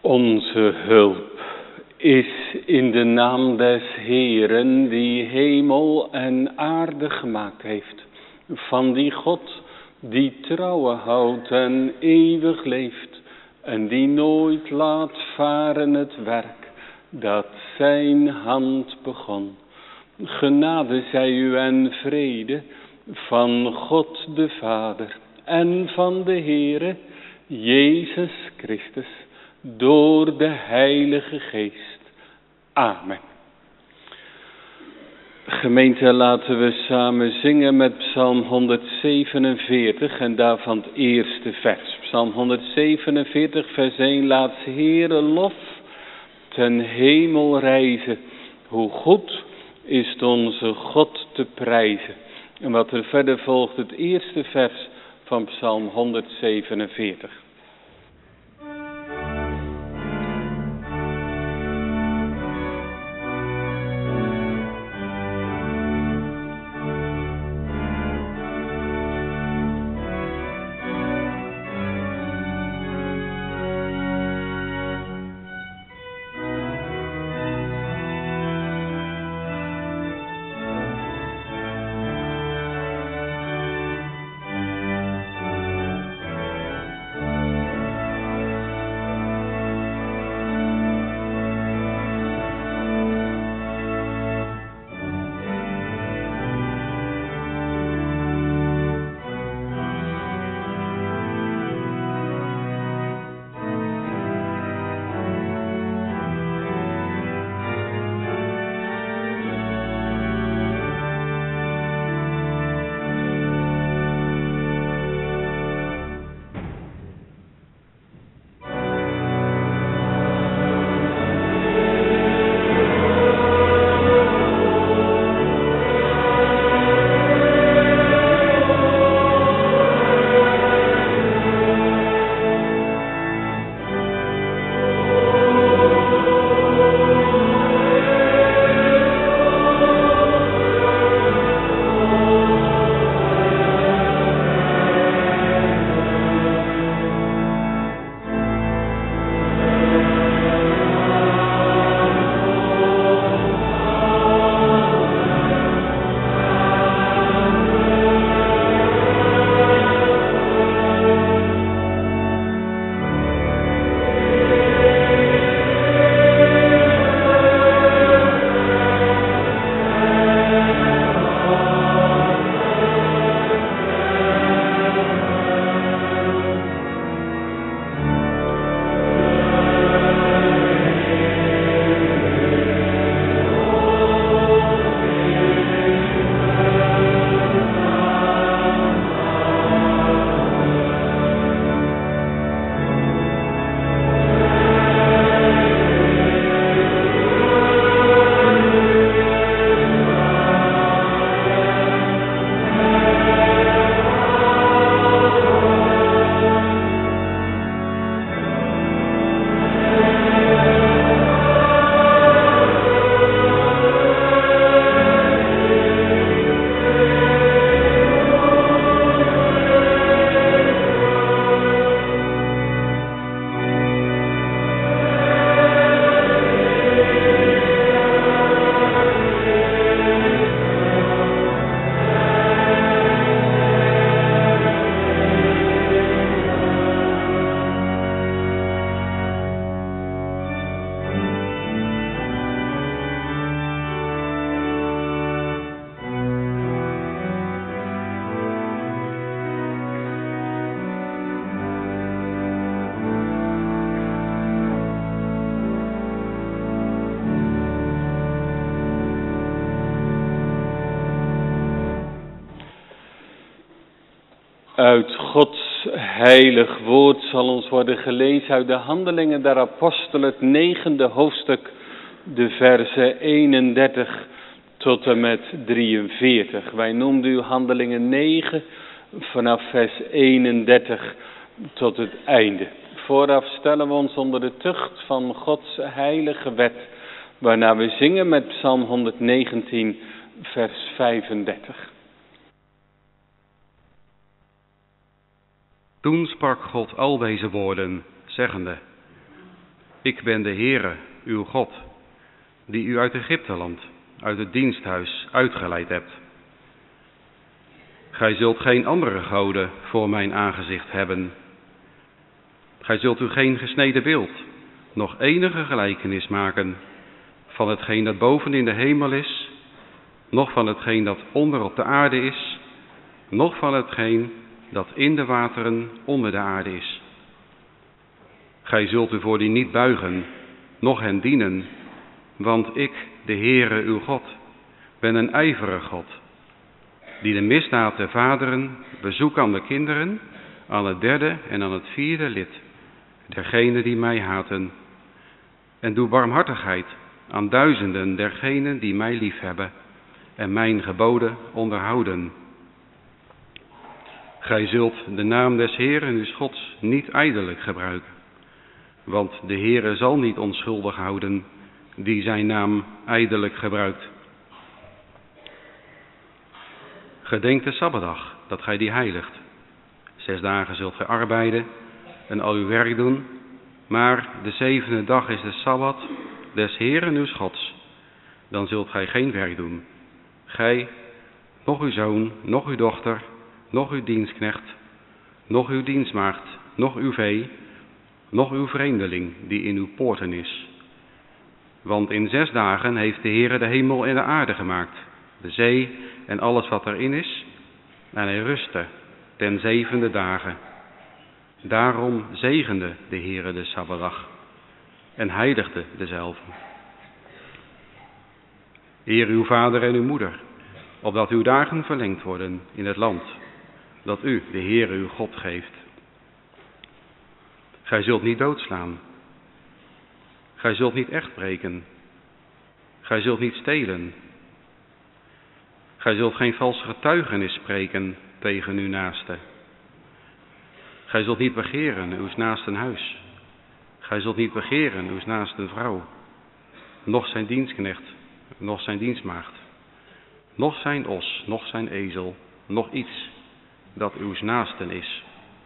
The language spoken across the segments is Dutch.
Onze hulp is in de naam des Heeren, die hemel en aarde gemaakt heeft. Van die God die trouwe houdt en eeuwig leeft. En die nooit laat varen het werk dat zijn hand begon. Genade zij u en vrede van God de Vader en van de Heere Jezus Christus. Door de Heilige Geest. Amen. Gemeente, laten we samen zingen met Psalm 147 en daarvan het eerste vers. Psalm 147 vers 1. Laat Heere lof ten hemel reizen. Hoe goed is het onze God te prijzen. En wat er verder volgt, het eerste vers van Psalm 147. Uit Gods heilig woord zal ons worden gelezen uit de Handelingen der Apostelen, het 9e hoofdstuk, de versen 31 tot en met 43. Wij noemden u Handelingen 9 vanaf vers 31 tot het einde. Vooraf stellen we ons onder de tucht van Gods heilige wet, waarna we zingen met Psalm 119 vers 35. Toen sprak God al deze woorden, zeggende: ik ben de Heere, uw God, die u uit Egypteland, uit het diensthuis uitgeleid hebt. Gij zult geen andere goden voor mijn aangezicht hebben. Gij zult u geen gesneden beeld, nog enige gelijkenis maken van hetgeen dat boven in de hemel is, noch van hetgeen dat onder op de aarde is, noch van hetgeen dat in de wateren onder de aarde is. Gij zult u voor die niet buigen, noch hen dienen, want ik, de Heere uw God, ben een ijverig God, die de misdaad der vaderen bezoekt aan de kinderen, aan het derde en aan het vierde lid, dergenen die mij haten, en doe barmhartigheid aan duizenden dergenen die mij liefhebben en mijn geboden onderhouden. Gij zult de naam des Heeren uw Gods niet ijdelijk gebruiken, want de Heere zal niet onschuldig houden die zijn naam ijdelijk gebruikt. Gedenk de Sabbatdag, dat gij die heiligt. 6 dagen zult gij arbeiden en al uw werk doen, maar de 7e dag is de Sabbat des Heeren uw Gods. Dan zult gij geen werk doen. Gij, noch uw zoon, noch uw dochter, noch uw dienstknecht, noch uw dienstmaagd, noch uw vee, noch uw vreemdeling die in uw poorten is. Want in 6 dagen heeft de Heere de hemel en de aarde gemaakt, de zee en alles wat erin is, en hij rustte ten 7e dagen. Daarom zegende de Heere de Sabbatdag en heiligde dezelve. Eer uw vader en uw moeder, opdat uw dagen verlengd worden in het land dat u, de Heere uw God, geeft. Gij zult niet doodslaan. Gij zult niet echt breken. Gij zult niet stelen. Gij zult geen valse getuigenis spreken tegen uw naaste. Gij zult niet begeren uw naasten huis. Gij zult niet begeren uw naasten vrouw, noch zijn dienstknecht, noch zijn dienstmaagd, noch zijn os, noch zijn ezel, noch iets dat uws naasten is.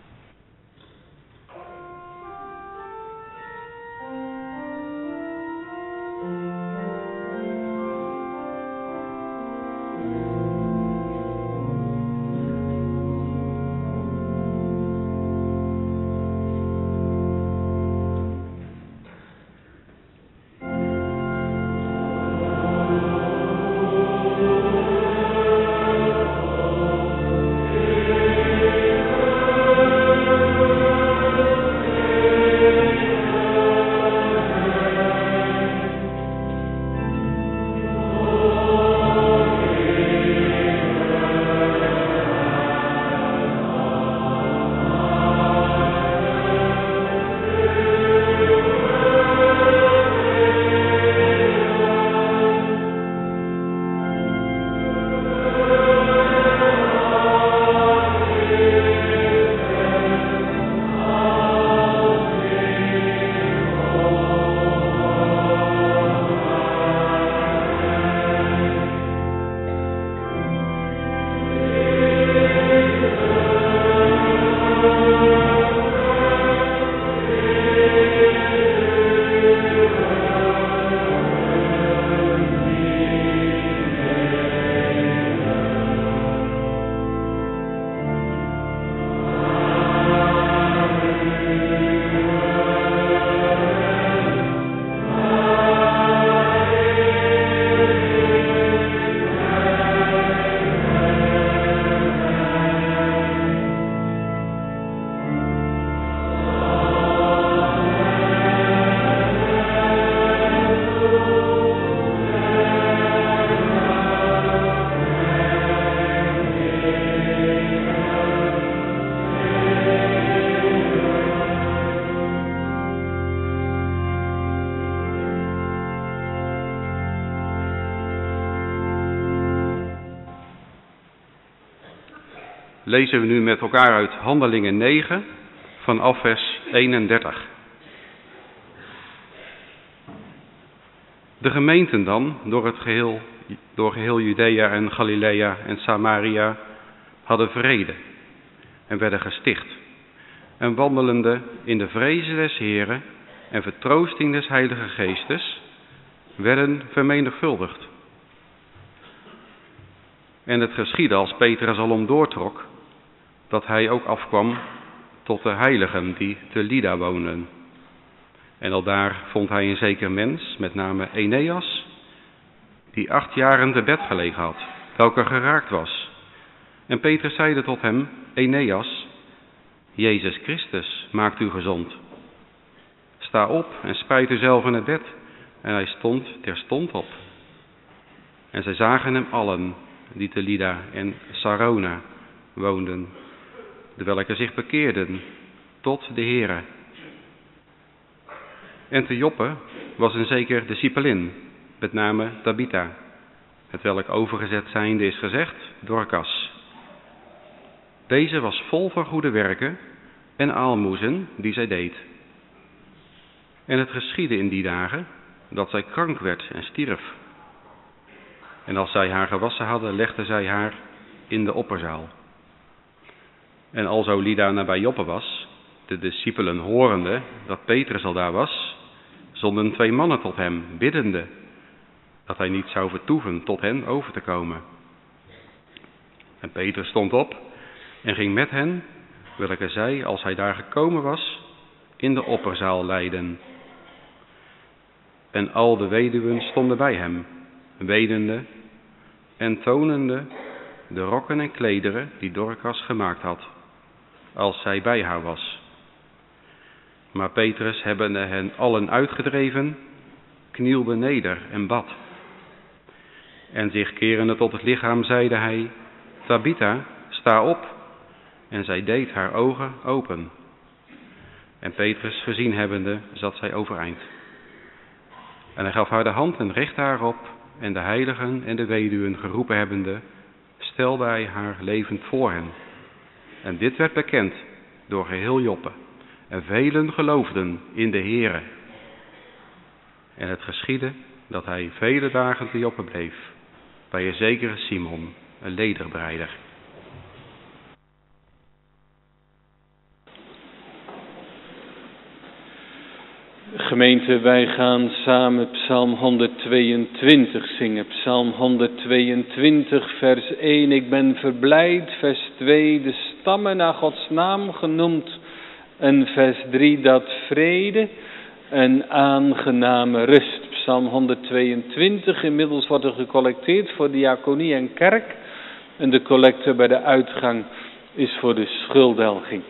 Lezen we nu met elkaar uit Handelingen 9 vanaf vers 31. De gemeenten dan, door geheel Judea en Galilea en Samaria, hadden vrede en werden gesticht. En wandelende in de vrezen des Heren en vertroosting des Heilige Geestes werden vermenigvuldigd. En het geschiedde als Petrus alom doortrok, dat hij ook afkwam tot de heiligen die te Lydda woonden. En aldaar vond hij een zeker mens, met name Eneas, die 8 jaren te bed gelegen had, welke geraakt was. En Petrus zeide tot hem: Eneas, Jezus Christus maakt u gezond. Sta op en spijt u zelf in het bed. En hij stond terstond op. En zij zagen hem allen, die te Lydda en Sarona woonden, de welke zich bekeerden tot de Heere. En te Joppe was een zeker discipelin, met name Tabitha, het welk overgezet zijnde is gezegd, Dorcas. Deze was vol van goede werken en aalmoezen die zij deed. En het geschiedde in die dagen dat zij krank werd en stierf. En als zij haar gewassen hadden, legden zij haar in de opperzaal. En alzo Lydda nabij Joppe was, de discipelen horende dat Petrus al daar was, zonden 2 mannen tot hem, biddende dat hij niet zou vertoeven tot hen over te komen. En Petrus stond op en ging met hen, welke zij, als hij daar gekomen was, in de opperzaal leidden. En al de weduwen stonden bij hem, wedende en tonende de rokken en klederen die Dorcas gemaakt had, als zij bij haar was. Maar Petrus, hebbende hen allen uitgedreven, knielde neder en bad. En zich kerende tot het lichaam zeide hij: Tabitha, sta op. En zij deed haar ogen open. En Petrus gezien hebbende, zat zij overeind. En hij gaf haar de hand en richtte haar op, en de heiligen en de weduwen geroepen hebbende, stelde hij haar levend voor hen. En dit werd bekend door geheel Joppe, en velen geloofden in de Heere. En het geschiedde dat hij vele dagen te Joppe bleef, bij een zekere Simon, een lederbreider. Gemeente, wij gaan samen Psalm 122 zingen. Psalm 122, vers 1. Ik ben verblijd, vers 2. De stammen naar Gods naam genoemd. En vers 3, dat vrede en aangename rust. Psalm 122, inmiddels wordt er gecollecteerd voor diaconie en kerk. En de collecte bij de uitgang is voor de schulddelging.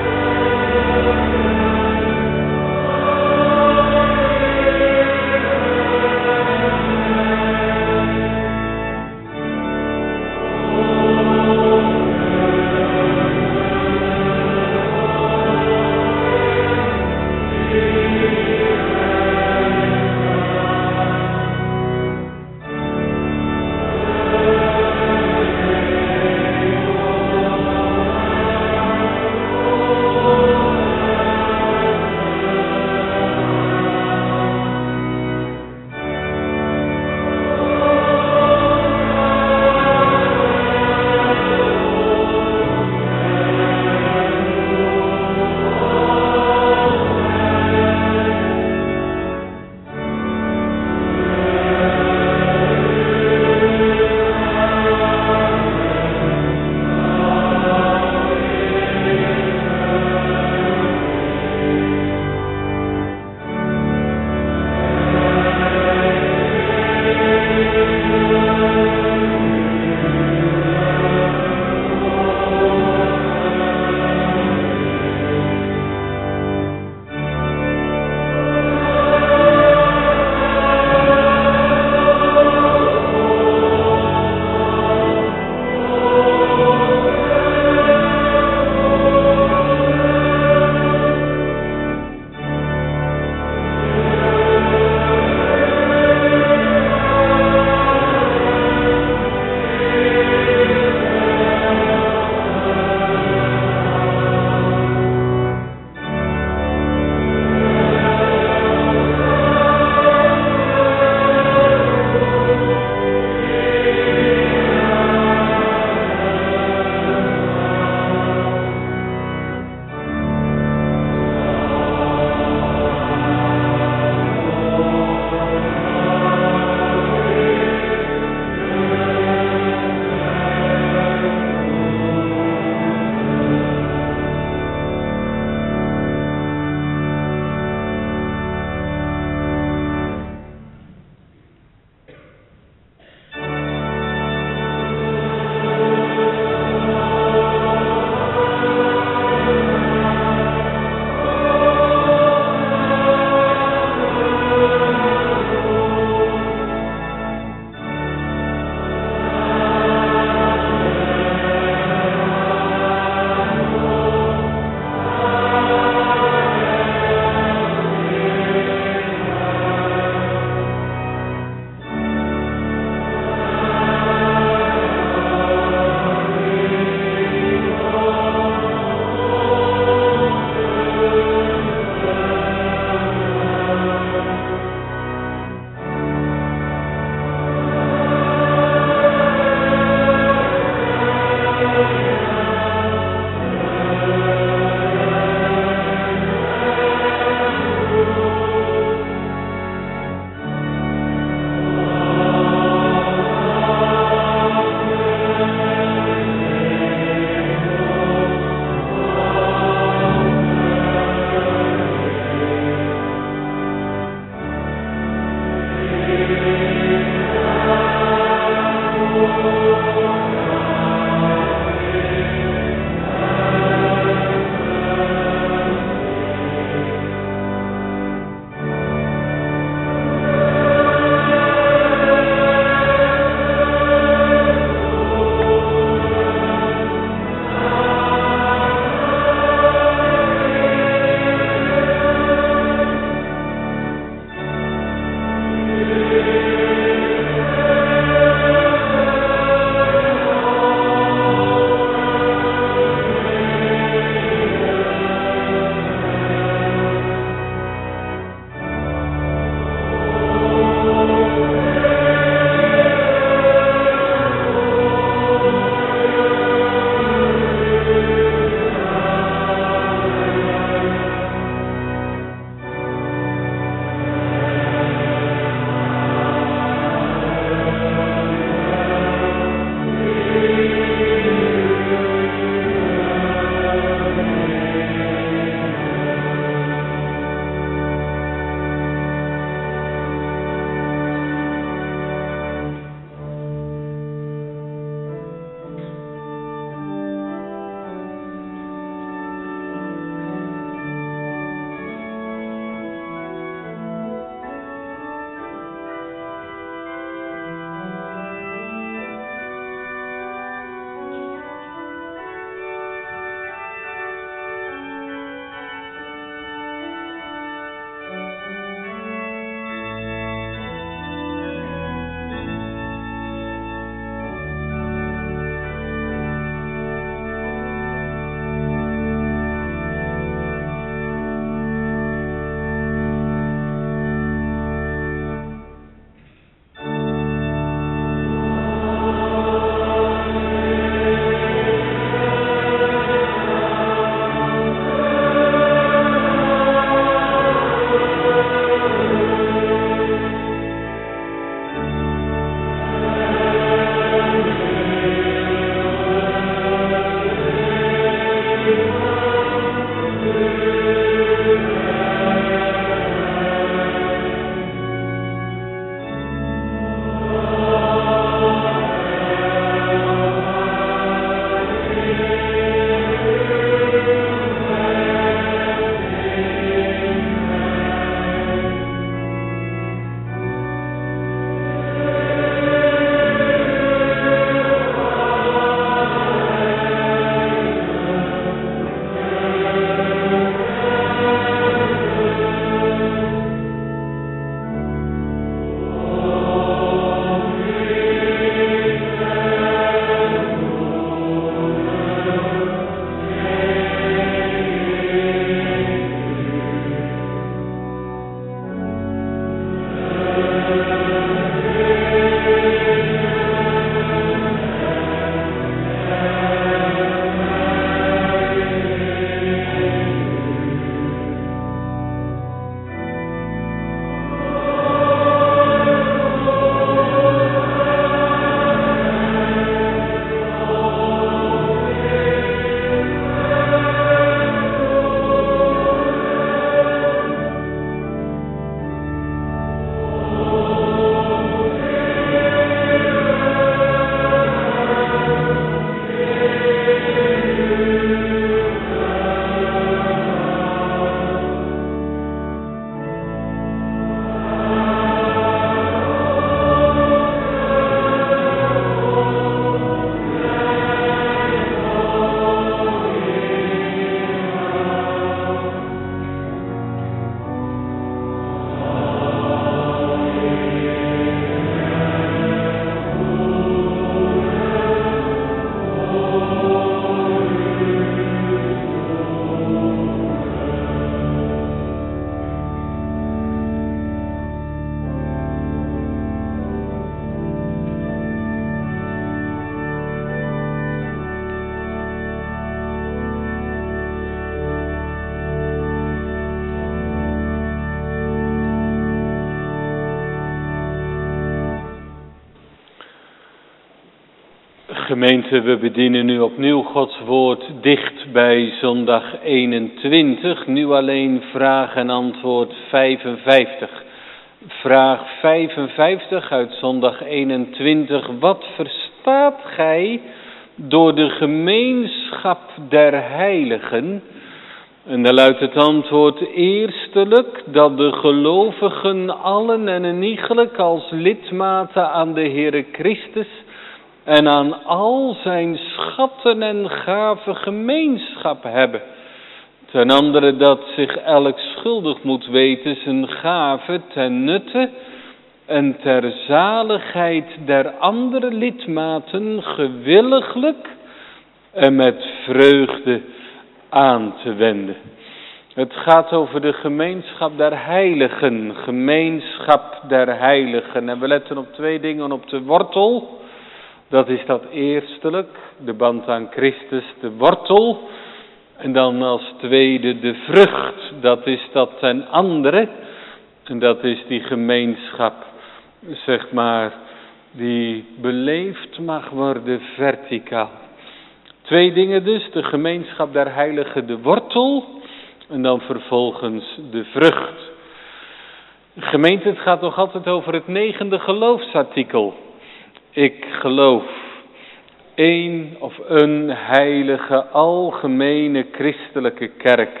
Gemeente, we bedienen nu opnieuw Gods woord dicht bij zondag 21. Nu alleen vraag en antwoord 55. Vraag 55 uit zondag 21. Wat verstaat gij door de gemeenschap der heiligen? En dan luidt het antwoord eerstelijk dat de gelovigen allen en inigelijk als lidmaten aan de Heere Christus en aan al zijn schatten en gaven gemeenschap hebben. Ten andere dat zich elk schuldig moet weten zijn gave ten nutte en ter zaligheid der andere lidmaten gewilliglijk en met vreugde aan te wenden. Het gaat over de gemeenschap der heiligen, gemeenschap der heiligen. En we letten op twee dingen, op de wortel. Dat is dat eerstelijk, de band aan Christus, de wortel. En dan als tweede de vrucht, dat is dat ten andere. En dat is die gemeenschap, zeg maar, die beleefd mag worden verticaal. Twee dingen dus, de gemeenschap der heiligen, de wortel. En dan vervolgens de vrucht. Gemeente, het gaat nog altijd over het 9e geloofsartikel. Ik geloof één of een heilige algemene christelijke kerk,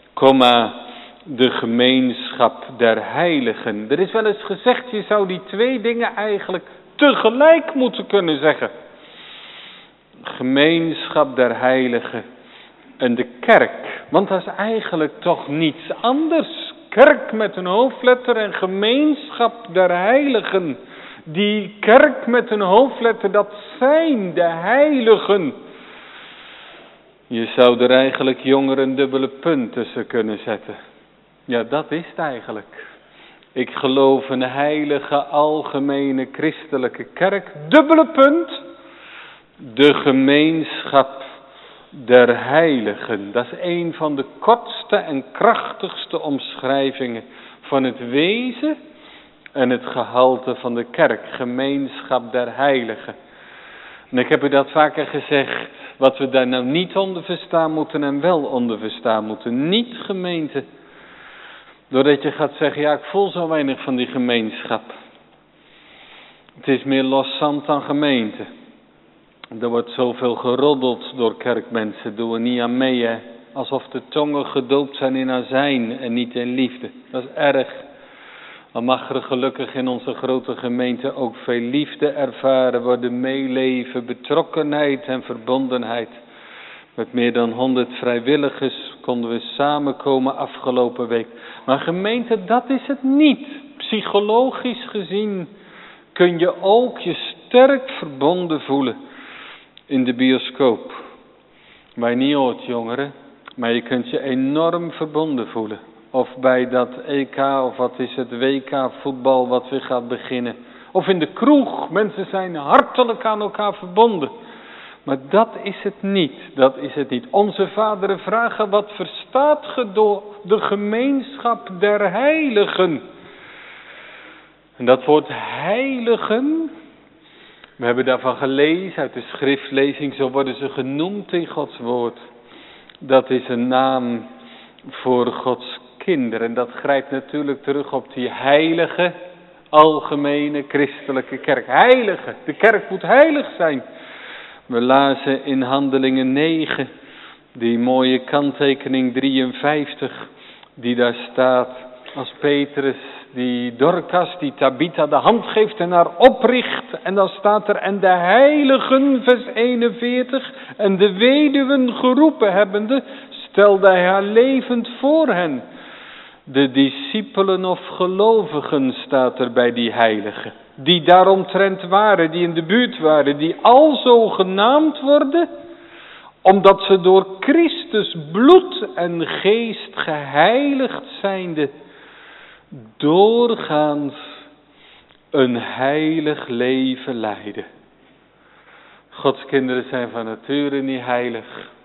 de gemeenschap der heiligen. Er is wel eens gezegd, je zou die twee dingen eigenlijk tegelijk moeten kunnen zeggen. Gemeenschap der heiligen en de kerk. Want dat is eigenlijk toch niets anders. Kerk met een hoofdletter en gemeenschap der heiligen. Die kerk met een hoofdletter, dat zijn de heiligen. Je zou er eigenlijk jongeren een dubbele punt tussen kunnen zetten. Ja, dat is het eigenlijk. Ik geloof een heilige, algemene, christelijke kerk. Dubbele punt. De gemeenschap der heiligen. Dat is een van de kortste en krachtigste omschrijvingen van het wezen en het gehalte van de kerk. Gemeenschap der heiligen. En ik heb u dat vaker gezegd, wat we daar nou niet onder verstaan moeten en wel onder verstaan moeten. Niet gemeente. Doordat je gaat zeggen, ja, ik voel zo weinig van die gemeenschap. Het is meer loszand dan gemeente. Er wordt zoveel geroddeld door kerkmensen, doen we niet aan mee, hè? Alsof de tongen gedoopt zijn in azijn en niet in liefde. Dat is erg. Al mag er gelukkig in onze grote gemeente ook veel liefde ervaren worden, meeleven, betrokkenheid en verbondenheid. Met meer dan 100 vrijwilligers konden we samenkomen afgelopen week. Maar gemeente, dat is het niet. Psychologisch gezien kun je ook je sterk verbonden voelen in de bioscoop. Waar je niet hoort, jongeren, maar je kunt je enorm verbonden voelen. Of bij dat EK, of wat is het, WK voetbal wat weer gaat beginnen. Of in de kroeg, mensen zijn hartelijk aan elkaar verbonden. Maar dat is het niet, dat is het niet. Onze vaderen vragen, wat verstaat ge door de gemeenschap der heiligen? En dat woord heiligen, we hebben daarvan gelezen uit de schriftlezing, zo worden ze genoemd in Gods woord. Dat is een naam voor Gods kinderen. En dat grijpt natuurlijk terug op die heilige, algemene christelijke kerk. Heilige, de kerk moet heilig zijn. We lazen in Handelingen 9, die mooie kanttekening 53, die daar staat, als Petrus die Dorcas, die Tabitha de hand geeft en haar opricht. En dan staat er, en de heiligen, vers 41, en de weduwen geroepen hebbende, stelde hij haar levend voor hen. De discipelen of gelovigen staat er bij die heiligen. Die daaromtrent waren, die in de buurt waren, die alzo genaamd worden, omdat ze door Christus bloed en geest geheiligd zijnde, doorgaans een heilig leven leiden. Gods kinderen zijn van nature niet heilig.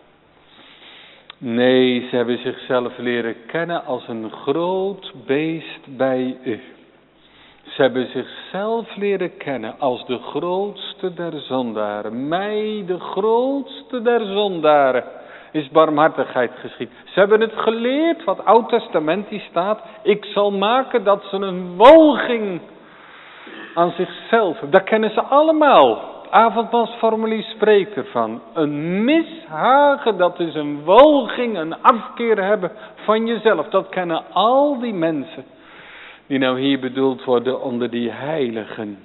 Nee, ze hebben zichzelf leren kennen als een groot beest bij u. Ze hebben zichzelf leren kennen als de grootste der zondaren. Mij, de grootste der zondaren, is barmhartigheid geschied. Ze hebben het geleerd, wat oud-testamentisch staat. Ik zal maken dat ze een walging aan zichzelf hebben. Dat kennen ze allemaal. Avondmaalsformulier spreekt ervan. Een mishagen, dat is een walging, een afkeer hebben van jezelf. Dat kennen al die mensen die nou hier bedoeld worden onder die heiligen.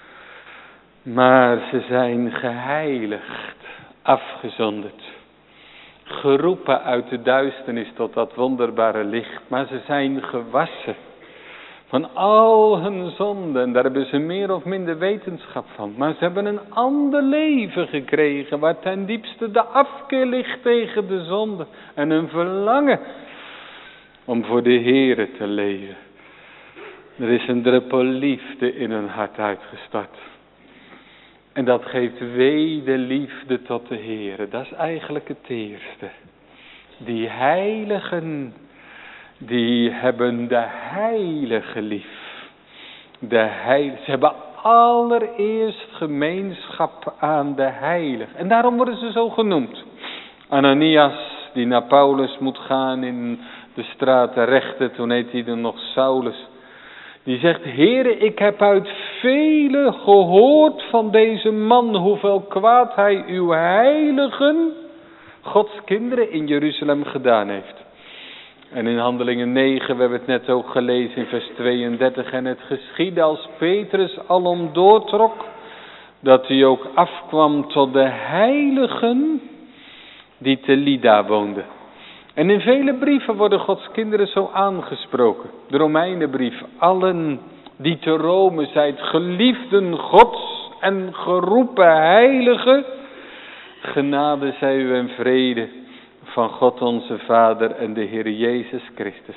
Maar ze zijn geheiligd, afgezonderd. Geroepen uit de duisternis tot dat wonderbare licht. Maar ze zijn gewassen van al hun zonden. Daar hebben ze meer of minder wetenschap van. Maar ze hebben een ander leven gekregen. Waar ten diepste de afkeer ligt tegen de zonde. En een verlangen om voor de Heere te leven. Er is een druppel liefde in hun hart uitgestort. En dat geeft wederliefde tot de Heere. Dat is eigenlijk het eerste. Die heiligen, die hebben de heilige lief. Ze hebben allereerst gemeenschap aan de heilige. En daarom worden ze zo genoemd. Ananias, die naar Paulus moet gaan in de straat te rechten, toen heet hij dan nog Saulus. Die zegt, Heere, ik heb uit velen gehoord van deze man, hoeveel kwaad hij uw heiligen, Gods kinderen, in Jeruzalem gedaan heeft. En in Handelingen 9, we hebben het net ook gelezen in vers 32. En het geschiedde als Petrus alom doortrok, dat hij ook afkwam tot de heiligen die te Lydda woonden. En in vele brieven worden Gods kinderen zo aangesproken. De Romeinenbrief, allen die te Rome zijt, geliefden Gods en geroepen heiligen, genade zij u en vrede van God onze Vader en de Heer Jezus Christus.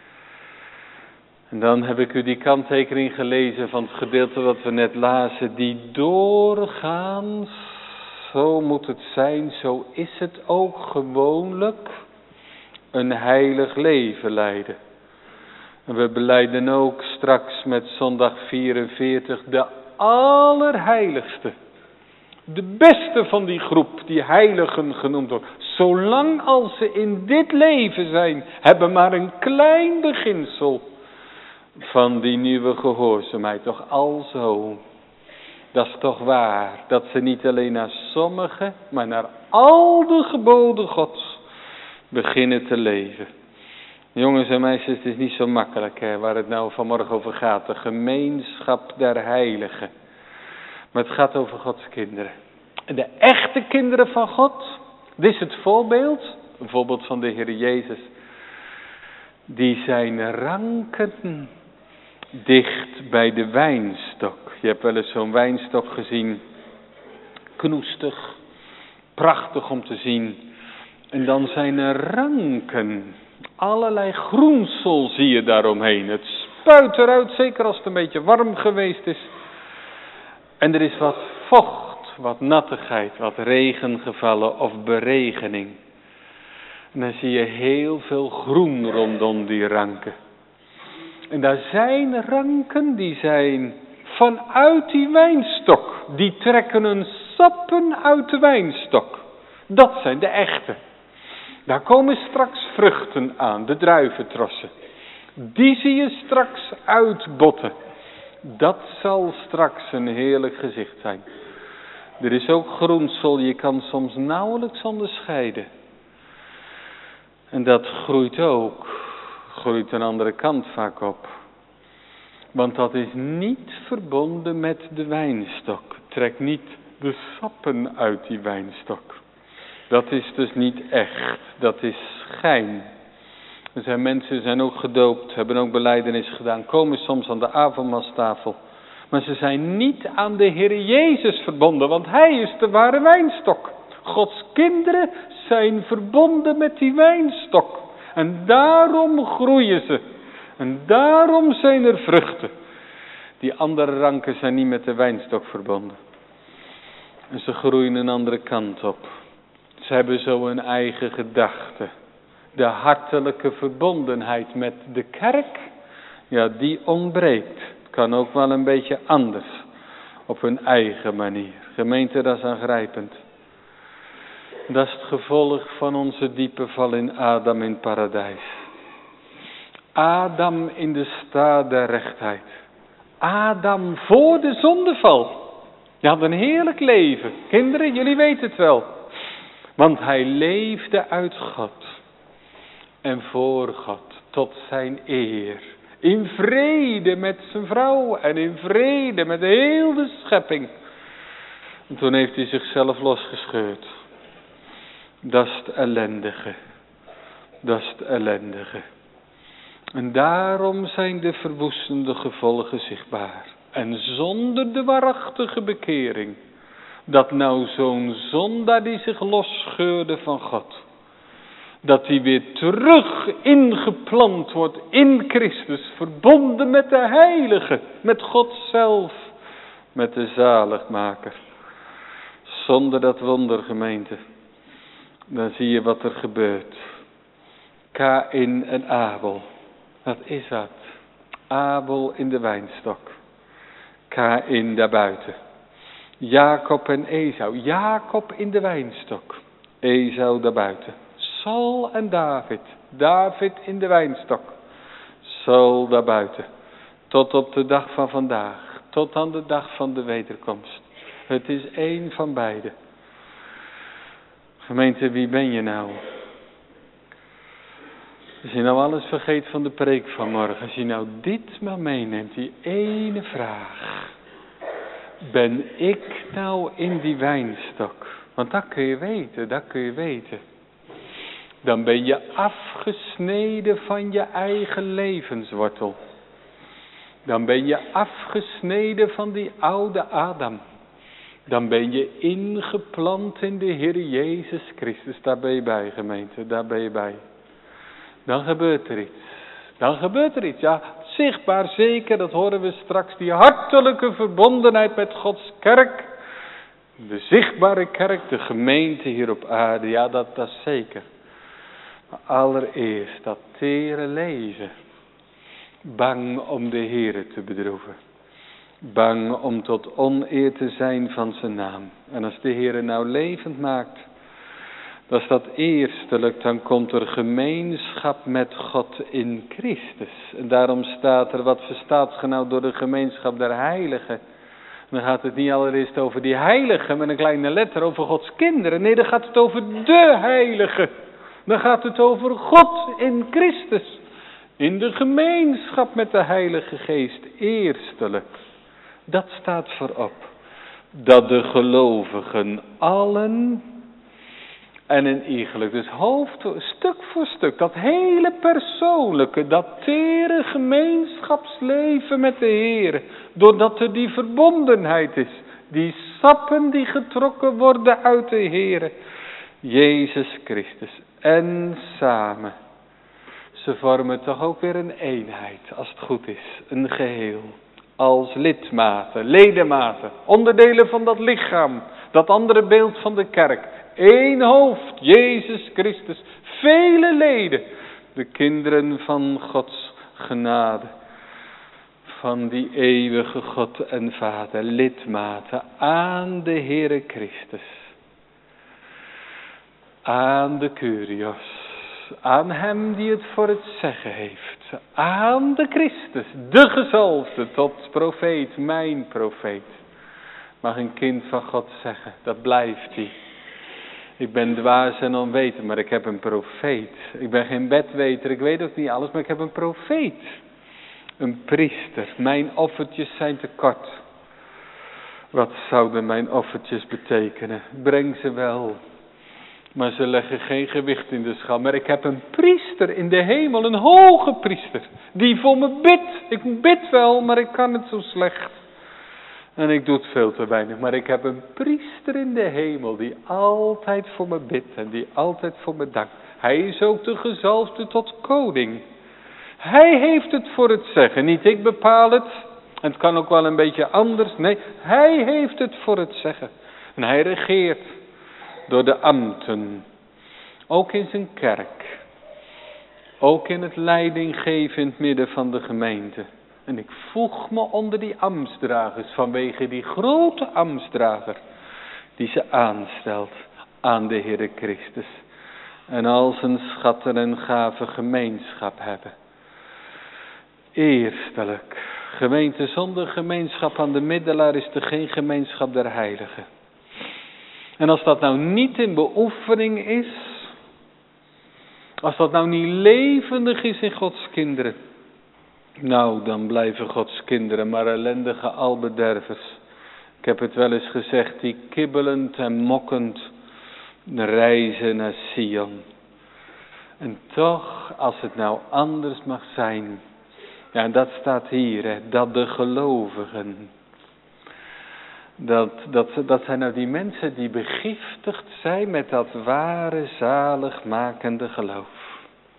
En dan heb ik u die kanttekening gelezen van het gedeelte wat we net lazen, die doorgaans, zo moet het zijn, zo is het ook gewoonlijk, een heilig leven leiden. En we belijden ook straks met zondag 44 de allerheiligste. De beste van die groep, die heiligen genoemd wordt. Zolang als ze in dit leven zijn, hebben maar een klein beginsel van die nieuwe gehoorzaamheid. Toch alzo. Dat is toch waar. Dat ze niet alleen naar sommigen, maar naar al de geboden Gods beginnen te leven. Jongens en meisjes, het is niet zo makkelijk waar het nou vanmorgen over gaat. De gemeenschap der heiligen. Maar het gaat over Gods kinderen. De echte kinderen van God. Dit is het voorbeeld. Een voorbeeld van de Heer Jezus. Die zijn ranken dicht bij de wijnstok. Je hebt wel eens zo'n wijnstok gezien. Knoestig. Prachtig om te zien. En dan zijn er ranken. Allerlei groensel zie je daaromheen. Het spuit eruit, zeker als het een beetje warm geweest is. En er is wat vocht, wat nattigheid, wat regengevallen of beregening. En dan zie je heel veel groen rondom die ranken. En daar zijn ranken die zijn vanuit die wijnstok. Die trekken hun sappen uit de wijnstok. Dat zijn de echte. Daar komen straks vruchten aan, de druiventrossen. Die zie je straks uitbotten. Dat zal straks een heerlijk gezicht zijn. Er is ook groensel, je kan soms nauwelijks onderscheiden. En dat groeit ook. Groeit een andere kant vaak op. Want dat is niet verbonden met de wijnstok. Trek niet de sappen uit die wijnstok. Dat is dus niet echt. Dat is schijn. Er zijn mensen, zijn ook gedoopt, hebben ook belijdenis gedaan, komen soms aan de avondmaalstafel. Maar ze zijn niet aan de Heer Jezus verbonden, want Hij is de ware wijnstok. Gods kinderen zijn verbonden met die wijnstok. En daarom groeien ze. En daarom zijn er vruchten. Die andere ranken zijn niet met de wijnstok verbonden. En ze groeien een andere kant op. Ze hebben zo een eigen gedachte. De hartelijke verbondenheid met de kerk, ja, die ontbreekt. Het kan ook wel een beetje anders. Op hun eigen manier. Gemeente, dat is aangrijpend. Dat is het gevolg van onze diepe val in Adam in het paradijs. Adam in de staat der rechtheid. Adam voor de zondeval. Je had een heerlijk leven. Kinderen, jullie weten het wel. Want hij leefde uit God. En voor God. Tot zijn eer. In vrede met zijn vrouw. En in vrede met heel de schepping. En toen heeft hij zichzelf losgescheurd. Dat is het ellendige. Dat is het ellendige. En daarom zijn de verwoestende gevolgen zichtbaar. En zonder de waarachtige bekering. Dat nou zo'n zondaar die zich losscheurde van God. Dat hij weer terug ingeplant wordt in Christus. Verbonden met de Heilige. Met God zelf. Met de zaligmaker. Zonder dat wonder, gemeente. Dan zie je wat er gebeurt. Kaïn en Abel. Wat is dat? Abel in de wijnstok. Kaïn daarbuiten. Jacob en Esau. Jacob in de wijnstok. Esau daarbuiten. Saul en David. David in de wijnstok. Saul daarbuiten. Tot op de dag van vandaag. Tot aan de dag van de wederkomst. Het is één van beiden. Gemeente, wie ben je nou? Als je nou alles vergeet van de preek van morgen. Als je nou dit maar meeneemt. Die ene vraag. Ben ik nou in die wijnstok? Want dat kun je weten. Dat kun je weten. Dan ben je afgesneden van je eigen levenswortel. Dan ben je afgesneden van die oude Adam. Dan ben je ingeplant in de Heer Jezus Christus. Daar ben je bij, gemeente. Daar ben je bij. Dan gebeurt er iets. Dan gebeurt er iets. Ja, zichtbaar zeker. Dat horen we straks. Die hartelijke verbondenheid met Gods kerk. De zichtbare kerk. De gemeente hier op aarde. Ja, dat is zeker. Maar allereerst dat tere leven. Bang om de Heere te bedroeven. Bang om tot oneer te zijn van zijn naam. En als de Heere nou levend maakt. Dat is dat eerstelijk. Dan komt er gemeenschap met God in Christus. En daarom staat er. Wat verstaat ge nou door de gemeenschap der heiligen? Dan gaat het niet allereerst over die heiligen. Met een kleine letter over Gods kinderen. Nee, dan gaat het over de heiligen. Dan gaat het over God in Christus. In de gemeenschap met de Heilige Geest. Eerstelijk. Dat staat voorop. Dat de gelovigen allen. En in iegelijk. Dus stuk voor stuk. Dat hele persoonlijke. Dat tere gemeenschapsleven met de Heer. Doordat er die verbondenheid is. Die sappen die getrokken worden uit de Heer. Jezus Christus. En samen. Ze vormen toch ook weer een eenheid. Als het goed is. Een geheel. Als lidmaten. Ledematen. Onderdelen van dat lichaam. Dat andere beeld van de kerk. Eén hoofd. Jezus Christus. Vele leden. De kinderen van Gods genade. Van die eeuwige God en Vader. Lidmaten. Aan de Heere Christus. Aan de Kyrios. Aan hem die het voor het zeggen heeft. Aan de Christus. De gezalfde tot profeet. Mijn profeet. Mag een kind van God zeggen. Dat blijft hij. Ik ben dwaas en onwetend. Maar ik heb een profeet. Ik ben geen bedweter. Ik weet ook niet alles. Maar ik heb een profeet. Een priester. Mijn offertjes zijn te kort. Wat zouden mijn offertjes betekenen? Breng ze wel. Maar ze leggen geen gewicht in de schaal. Maar ik heb een priester in de hemel. Een hoge priester. Die voor me bidt. Ik bid wel, maar ik kan het zo slecht. En ik doe het veel te weinig. Maar ik heb een priester in de hemel. Die altijd voor me bidt. En die altijd voor me dankt. Hij is ook de gezalfde tot koning. Hij heeft het voor het zeggen. Niet ik bepaal het. En het kan ook wel een beetje anders. Nee, hij heeft het voor het zeggen. En hij regeert. Door de ambten. Ook in zijn kerk. Ook in het leidinggeven in het midden van de gemeente. En ik voeg me onder die ambtsdragers vanwege die grote ambtsdrager die ze aanstelt aan de Heere Christus. En al zijn schatten en gaven gemeenschap hebben. Eerstelijk, gemeente zonder gemeenschap aan de middelaar is er geen gemeenschap der heiligen. En als dat nou niet in beoefening is, als dat nou niet levendig is in Gods kinderen, nou dan blijven Gods kinderen maar ellendige albedervers. Ik heb het wel eens gezegd, die kibbelend en mokkend reizen naar Sion. En toch, als het nou anders mag zijn, ja, dat staat hier, hè, dat de gelovigen, dat zijn nou die mensen die begiftigd zijn met dat ware zaligmakende geloof.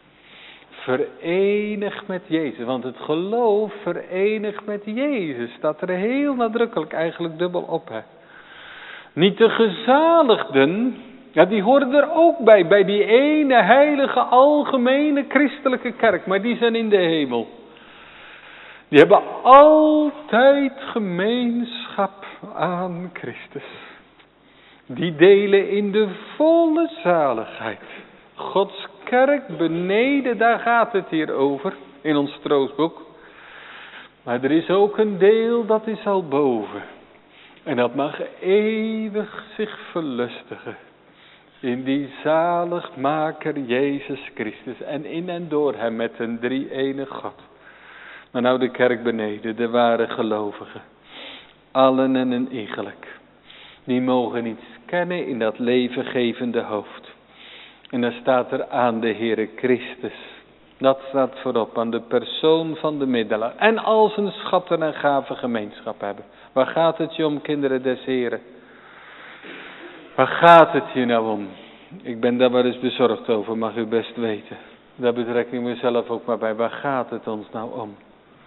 Verenigd met Jezus, want het geloof verenigd met Jezus, staat er heel nadrukkelijk eigenlijk dubbel op. Hè. Niet de gezaligden, ja, die horen er ook bij die ene heilige algemene christelijke kerk, maar die zijn in de hemel. Die hebben altijd gemeenschap aan Christus. Die delen in de volle zaligheid. Gods kerk beneden, daar gaat het hier over in ons troostboek. Maar er is ook een deel dat is al boven. En dat mag eeuwig zich verlustigen. In die zaligmaker Jezus Christus. En in en door hem met een drie-enige God. Maar nou de kerk beneden, de ware gelovigen. Allen en een iegelijk. Die mogen iets kennen in dat levengevende hoofd. En dan staat er aan de Heere Christus. Dat staat voorop, aan de persoon van de middelaar. En al zijn schatten en gaven gemeenschap hebben. Waar gaat het je om, kinderen des Heren? Waar gaat het je nou om? Ik ben daar wel eens bezorgd over, mag u best weten. Daar betrek ik mezelf ook maar bij. Waar gaat het ons nou om?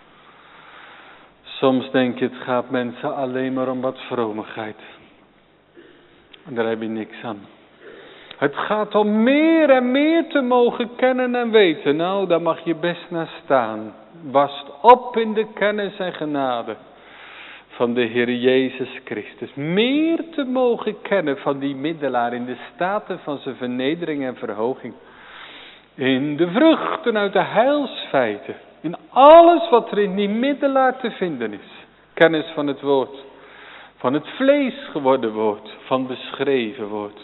Soms denk je, het gaat mensen alleen maar om wat vromigheid. En daar heb je niks aan. Het gaat om meer en meer te mogen kennen en weten. Nou, daar mag je best naar staan. Wast op in de kennis en genade van de Heer Jezus Christus. Meer te mogen kennen van die middelaar in de staten van zijn vernedering en verhoging. In de vruchten uit de heilsfeiten. In alles wat er in die middelaar te vinden is. Kennis van het woord. Van het vlees geworden woord. Van beschreven woord.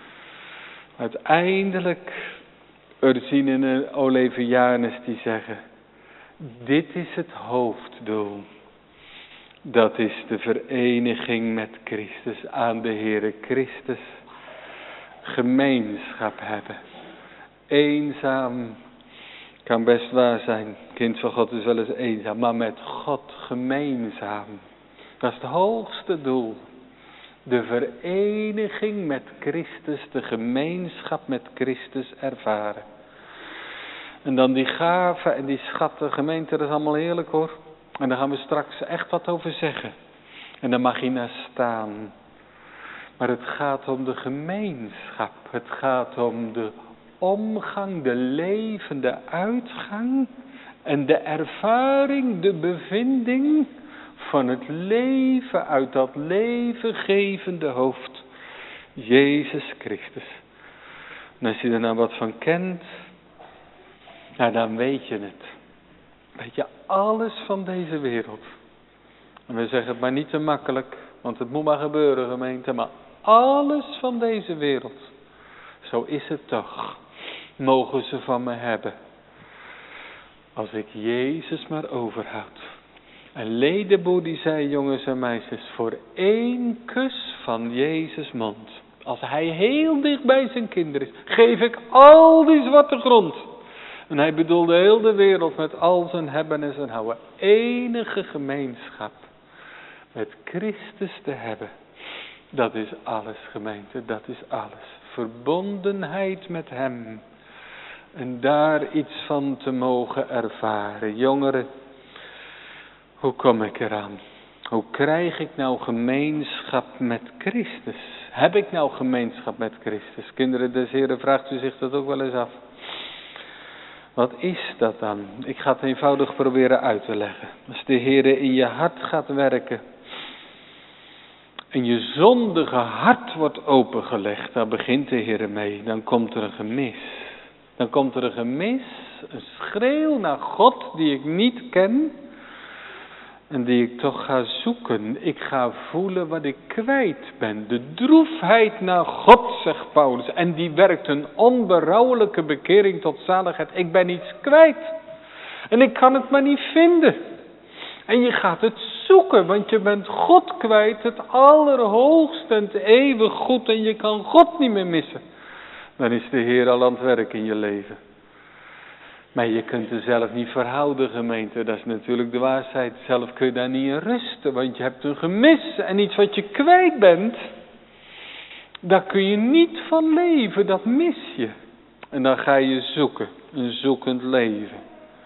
Uiteindelijk, er zien in een Olevianus die zeggen, dit is het hoofddoel. Dat is de vereniging met Christus, aan de Heere Christus. Gemeenschap hebben. Eenzaam, kan best waar zijn. Kind van God is wel eens eenzaam, maar met God gemeenzaam. Dat is het hoogste doel. De vereniging met Christus, de gemeenschap met Christus ervaren. En dan die gaven en die schatten, gemeente, dat is allemaal heerlijk hoor. En daar gaan we straks echt wat over zeggen. En daar mag je naar staan. Maar het gaat om de gemeenschap. Het gaat om de omgang, de levende uitgang. En de ervaring, de bevinding van het leven uit dat levengevende hoofd. Jezus Christus. En als je er nou wat van kent, nou dan weet je het. Weet je alles van deze wereld. En we zeggen het maar niet te makkelijk, want het moet maar gebeuren gemeente. Maar alles van deze wereld, zo is het toch, mogen ze van me hebben. Als ik Jezus maar overhoud. En Ledeboer die zei, jongens en meisjes, voor 1 kus van Jezus mond. Als hij heel dicht bij zijn kinderen is, geef ik al die zwarte grond. En hij bedoelde heel de wereld met al zijn hebben en zijn houden. Enige gemeenschap met Christus te hebben. Dat is alles gemeente, dat is alles. Verbondenheid met hem. En daar iets van te mogen ervaren. Jongeren, hoe kom ik eraan? Hoe krijg ik nou gemeenschap met Christus? Heb ik nou gemeenschap met Christus? Kinderen des Heren, vraagt u zich dat ook wel eens af. Wat is dat dan? Ik ga het eenvoudig proberen uit te leggen. Als de Heer in je hart gaat werken en je zondige hart wordt opengelegd, daar begint de Heer mee. Dan komt er een gemis. Dan komt er een gemis, een schreeuw naar God die ik niet ken en die ik toch ga zoeken. Ik ga voelen wat ik kwijt ben. De droefheid naar God, zegt Paulus. En die werkt een onberouwelijke bekering tot zaligheid. Ik ben iets kwijt. En ik kan het maar niet vinden. En je gaat het zoeken, want je bent God kwijt, het allerhoogste en het eeuwig goed. En je kan God niet meer missen. Dan is de Heer al aan het werk in je leven. Maar je kunt er zelf niet verhouden, gemeente. Dat is natuurlijk de waarheid. Zelf kun je daar niet in rusten, want je hebt een gemis. En iets wat je kwijt bent, daar kun je niet van leven. Dat mis je. En dan ga je zoeken. Een zoekend leven.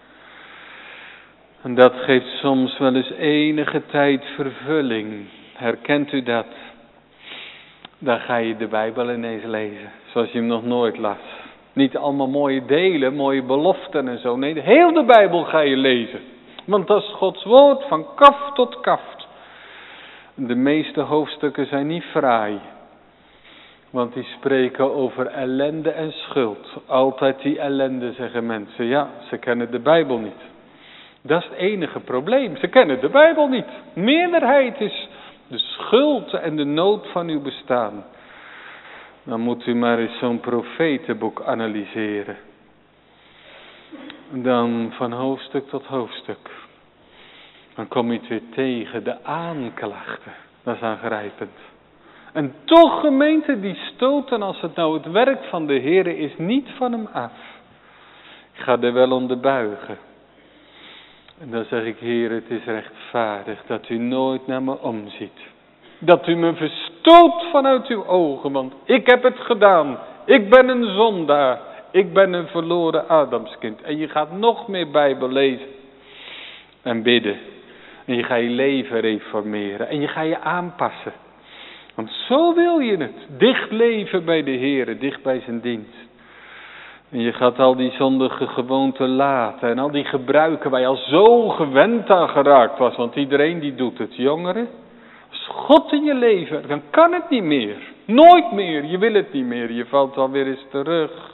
En dat geeft soms wel eens enige tijd vervulling. Herkent u dat? Dan ga je de Bijbel ineens lezen. Zoals je hem nog nooit las. Niet allemaal mooie delen, mooie beloften en zo. Nee, heel de Bijbel ga je lezen. Want dat is Gods woord van kaft tot kaft. De meeste hoofdstukken zijn niet fraai. Want die spreken over ellende en schuld. Altijd die ellende, zeggen mensen. Ja, ze kennen de Bijbel niet. Dat is het enige probleem. Ze kennen de Bijbel niet. Meerderheid is de schuld en de nood van uw bestaan. Dan moet u maar eens zo'n profetenboek analyseren. Dan van hoofdstuk tot hoofdstuk. Dan kom je het weer tegen, de aanklachten. Dat is aangrijpend. En toch, gemeente, die stoten, als het nou het werk van de Heere is, niet van hem af. Ik ga er wel onder buigen. En dan zeg ik, Heer, het is rechtvaardig dat u nooit naar me omziet. Dat u me verstoot vanuit uw ogen, want ik heb het gedaan. Ik ben een zondaar. Ik ben een verloren Adamskind. En je gaat nog meer Bijbel lezen en bidden. En je gaat je leven reformeren. En je gaat je aanpassen. Want zo wil je het. Dicht leven bij de Heer, dicht bij zijn dienst. En je gaat al die zondige gewoonten laten. En al die gebruiken waar je al zo gewend aan geraakt was. Want iedereen die doet het. Jongeren, als God in je leven, dan kan het niet meer. Nooit meer. Je wil het niet meer. Je valt alweer eens terug.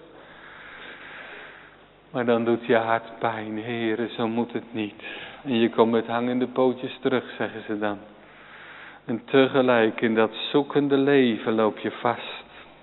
Maar dan doet je hart pijn. Heren, zo moet het niet. En je komt met hangende pootjes terug, zeggen ze dan. En tegelijk in dat zoekende leven loop je vast.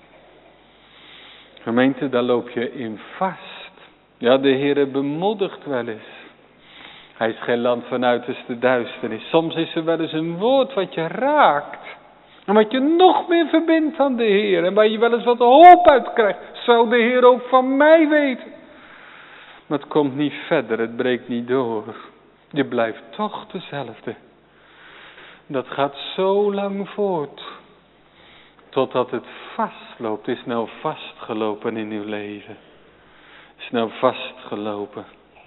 Gemeente, daar loop je in vast. Ja, de Heere bemoedigt wel eens. Hij is geen land van uiterste duisternis. Soms is er wel eens een woord wat je raakt. En wat je nog meer verbindt aan de Heer. En waar je wel eens wat hoop uit krijgt. Zou de Heer ook van mij weten. Maar het komt niet verder. Het breekt niet door. Je blijft toch dezelfde. Dat gaat zo lang voort. Totdat het vastloopt. Is nou vastgelopen in uw leven. Is nou vastgelopen.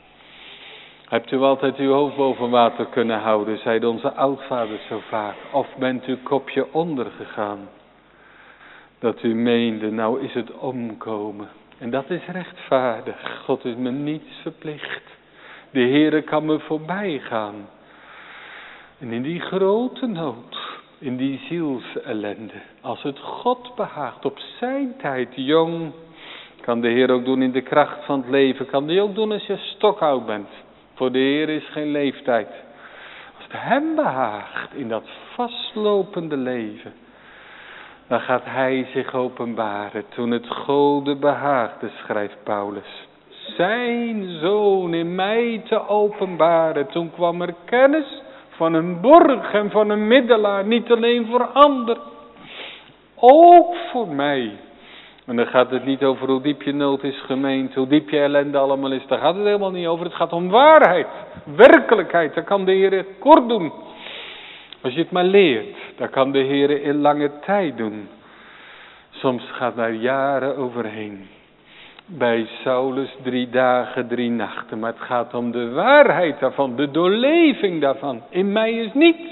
Hebt u altijd uw hoofd boven water kunnen houden, zeiden onze oudvaders zo vaak. Of bent uw kopje ondergegaan. Dat u meende, nou is het omkomen. En dat is rechtvaardig. God is me niets verplicht. De Heere kan me voorbij gaan. En in die grote nood, in die zielsellende, als het God behaagt op zijn tijd, jong, kan de Heer ook doen in de kracht van het leven. Kan die ook doen als je stokoud bent. Voor de Heer is geen leeftijd. Als het hem behaagt in dat vastlopende leven, dan gaat hij zich openbaren. Toen het Gode behaagde, schrijft Paulus, zijn zoon in mij te openbaren. Toen kwam er kennis van een borg en van een middelaar. Niet alleen voor anderen, ook voor mij. En dan gaat het niet over hoe diep je nood is, gemeente, hoe diep je ellende allemaal is. Daar gaat het helemaal niet over. Het gaat om waarheid, werkelijkheid. Dat kan de Heer kort doen. Als je het maar leert, dat kan de Heer in lange tijd doen. Soms gaat daar jaren overheen. Bij Saulus 3 dagen, 3 nachten. Maar het gaat om de waarheid daarvan, de doorleving daarvan. In mij is niets.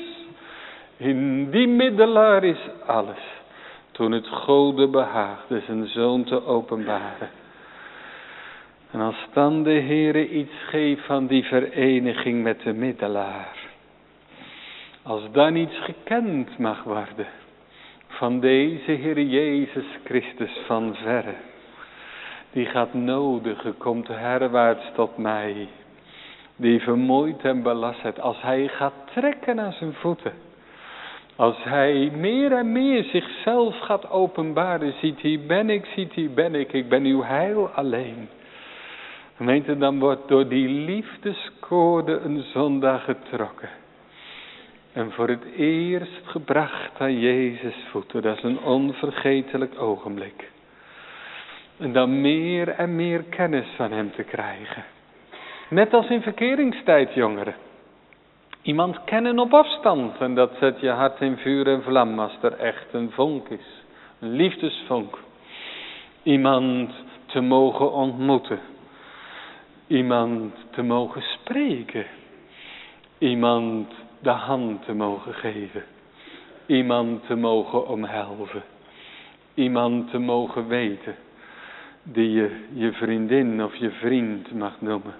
In die middelaar is alles. Toen het Gode behaagde zijn zoon te openbaren. En als dan de Heere iets geeft van die vereniging met de middelaar. Als dan iets gekend mag worden. Van deze Heer Jezus Christus van verre. Die gaat nodigen, komt herwaarts tot mij. Die vermoeid en belast is. Als hij gaat trekken aan zijn voeten. Als hij meer en meer zichzelf gaat openbaren. Ziet, hier ben ik ben uw heil alleen. Gemeente, dan wordt door die liefdeskoorde een zondag getrokken. En voor het eerst gebracht aan Jezus voeten. Dat is een onvergetelijk ogenblik. En dan meer en meer kennis van hem te krijgen. Net als in verkeringstijd, jongeren. Iemand kennen op afstand. En dat zet je hart in vuur en vlam als er echt een vonk is. Een liefdesvonk. Iemand te mogen ontmoeten. Iemand te mogen spreken. Iemand de hand te mogen geven. Iemand te mogen omhelzen. Iemand te mogen weten. Die je vriendin of je vriend mag noemen.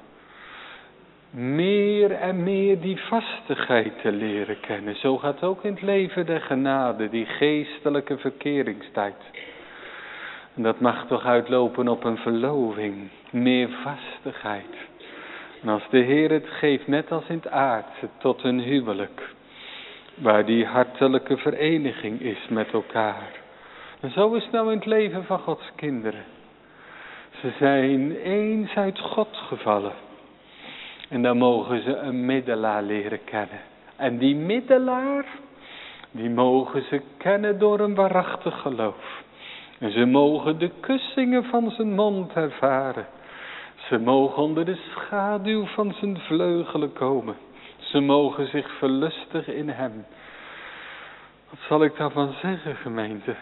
Meer en meer die vastigheid te leren kennen. Zo gaat ook in het leven de genade, die geestelijke verkeringstijd. En dat mag toch uitlopen op een verloving. Meer vastigheid. En als de Heer het geeft, net als in het aardse, tot een huwelijk. Waar die hartelijke vereniging is met elkaar. En zo is het nou in het leven van Gods kinderen. Ze zijn eens uit God gevallen. En dan mogen ze een middelaar leren kennen. En die middelaar, die mogen ze kennen door een waarachtig geloof. En ze mogen de kussingen van zijn mond ervaren. Ze mogen onder de schaduw van zijn vleugelen komen. Ze mogen zich verlustigen in hem. Wat zal ik daarvan zeggen, gemeente?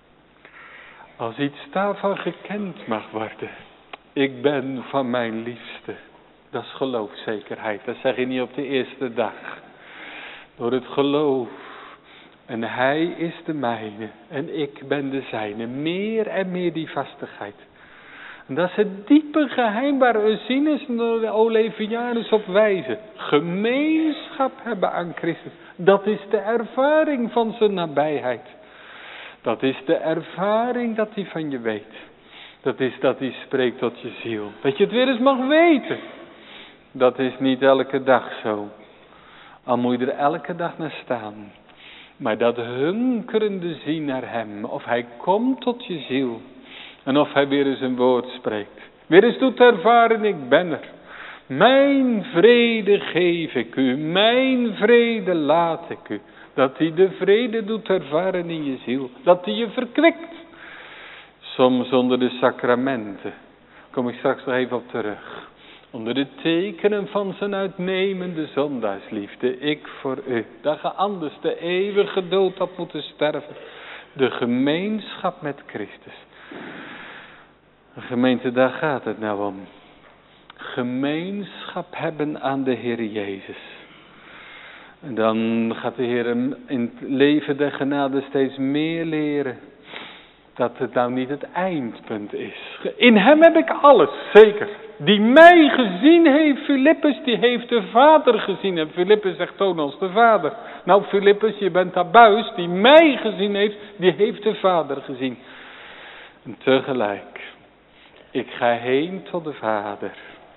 Als iets daarvan gekend mag worden. Ik ben van mijn liefste. Dat is geloofszekerheid. Dat zeg je niet op de eerste dag. Door het geloof. En hij is de mijne. En ik ben de zijne. Meer en meer die vastigheid. En dat is het diepe geheim waar Ursinus en de Olevianus op wijzen. Gemeenschap hebben aan Christus. Dat is de ervaring van zijn nabijheid. Dat is de ervaring dat hij van je weet. Dat is dat hij spreekt tot je ziel. Dat je het weer eens mag weten. Dat is niet elke dag zo. Al moet je er elke dag naar staan. Maar dat hunkerende zien naar hem. Of hij komt tot je ziel. En of hij weer eens een woord spreekt. Weer eens doet ervaren, ik ben er. Mijn vrede geef ik u. Mijn vrede laat ik u. Dat hij de vrede doet ervaren in je ziel. Dat hij je verkwikt. Soms onder de sacramenten. Kom ik straks nog even op terug. Onder de tekenen van zijn uitnemende zondaarsliefde. Ik voor u. Dat je anders de eeuwige dood had moeten sterven. De gemeenschap met Christus. Gemeente, daar gaat het nou om. Gemeenschap hebben aan de Heer Jezus. En dan gaat de Heer in het leven der genade steeds meer leren. Dat het nou niet het eindpunt is. In hem heb ik alles, zeker. Die mij gezien heeft, Filippus, die heeft de Vader gezien. En Filippus zegt, toon ons de Vader. Nou Filippus, je bent abuis, die mij gezien heeft, die heeft de Vader gezien. En tegelijk, ik ga heen tot de Vader.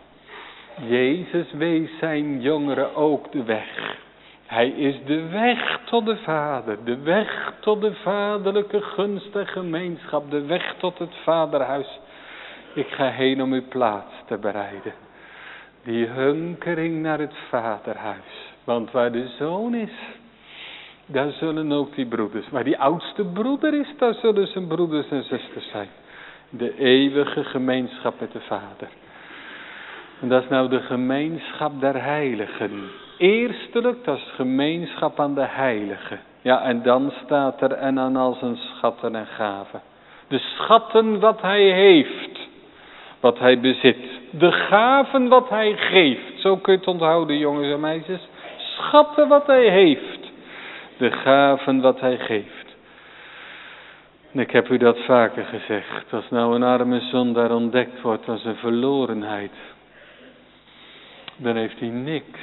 Jezus wees zijn jongeren ook de weg. Hij is de weg tot de Vader. De weg tot de vaderlijke gunst en gemeenschap. De weg tot het vaderhuis. Ik ga heen om uw plaats te bereiden. Die hunkering naar het vaderhuis. Want waar de zoon is, daar zullen ook die broeders. Waar die oudste broeder is, daar zullen zijn broeders en zusters zijn. De eeuwige gemeenschap met de Vader. En dat is nou de gemeenschap der heiligen. Eerstelijk, dat is gemeenschap aan de heiligen. Ja, en dan staat er, en aan al zijn schatten en gaven. De schatten wat hij heeft. Wat hij bezit. De gaven wat hij geeft. Zo kun je het onthouden, jongens en meisjes. Schatten wat hij heeft. De gaven wat hij geeft. Ik heb u dat vaker gezegd. Als nou een arme zondaar ontdekt wordt als een verlorenheid, dan heeft hij niks.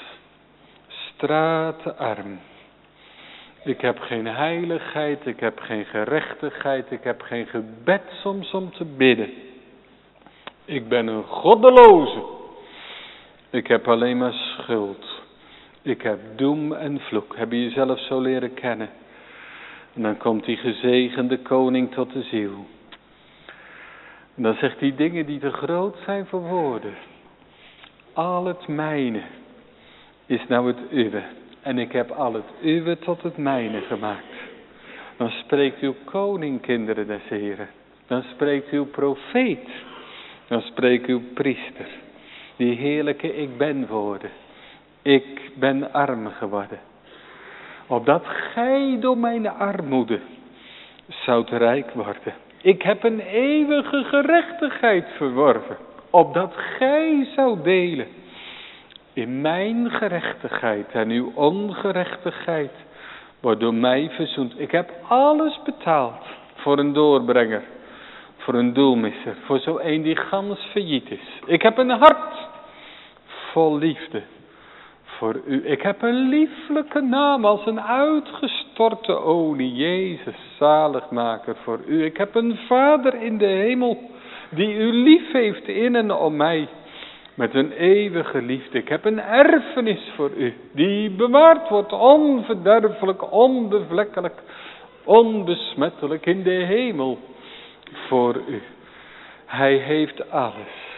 Straatarm. Ik heb geen heiligheid, ik heb geen gerechtigheid, ik heb geen gebed soms om te bidden. Ik ben een goddeloze. Ik heb alleen maar schuld. Ik heb doem en vloek. Heb je jezelf zo leren kennen? En dan komt die gezegende koning tot de ziel. En dan zegt hij dingen die te groot zijn voor woorden. Al het mijne is nou het uwe. En ik heb al het uwe tot het mijne gemaakt. Dan spreekt uw koning, kinderen des Heren. Dan spreekt uw profeet. Dan spreekt uw priester. Die heerlijke ik ben woorden. Ik ben arm geworden. Opdat gij door mijn armoede zoudt rijk worden. Ik heb een eeuwige gerechtigheid verworven. Opdat gij zoudt delen in mijn gerechtigheid en uw ongerechtigheid wordt door mij verzoend. Ik heb alles betaald voor een doorbrenger, voor een doelmisser, voor zo een die gans failliet is. Ik heb een hart vol liefde voor u. Ik heb een lieflijke naam als een uitgestorte olie, Jezus, zaligmaker voor u. Ik heb een Vader in de hemel die u lief heeft in en om mij. Met een eeuwige liefde. Ik heb een erfenis voor u. Die bewaard wordt onverderfelijk, onbevlekkelijk, onbesmettelijk in de hemel voor u. Hij heeft alles.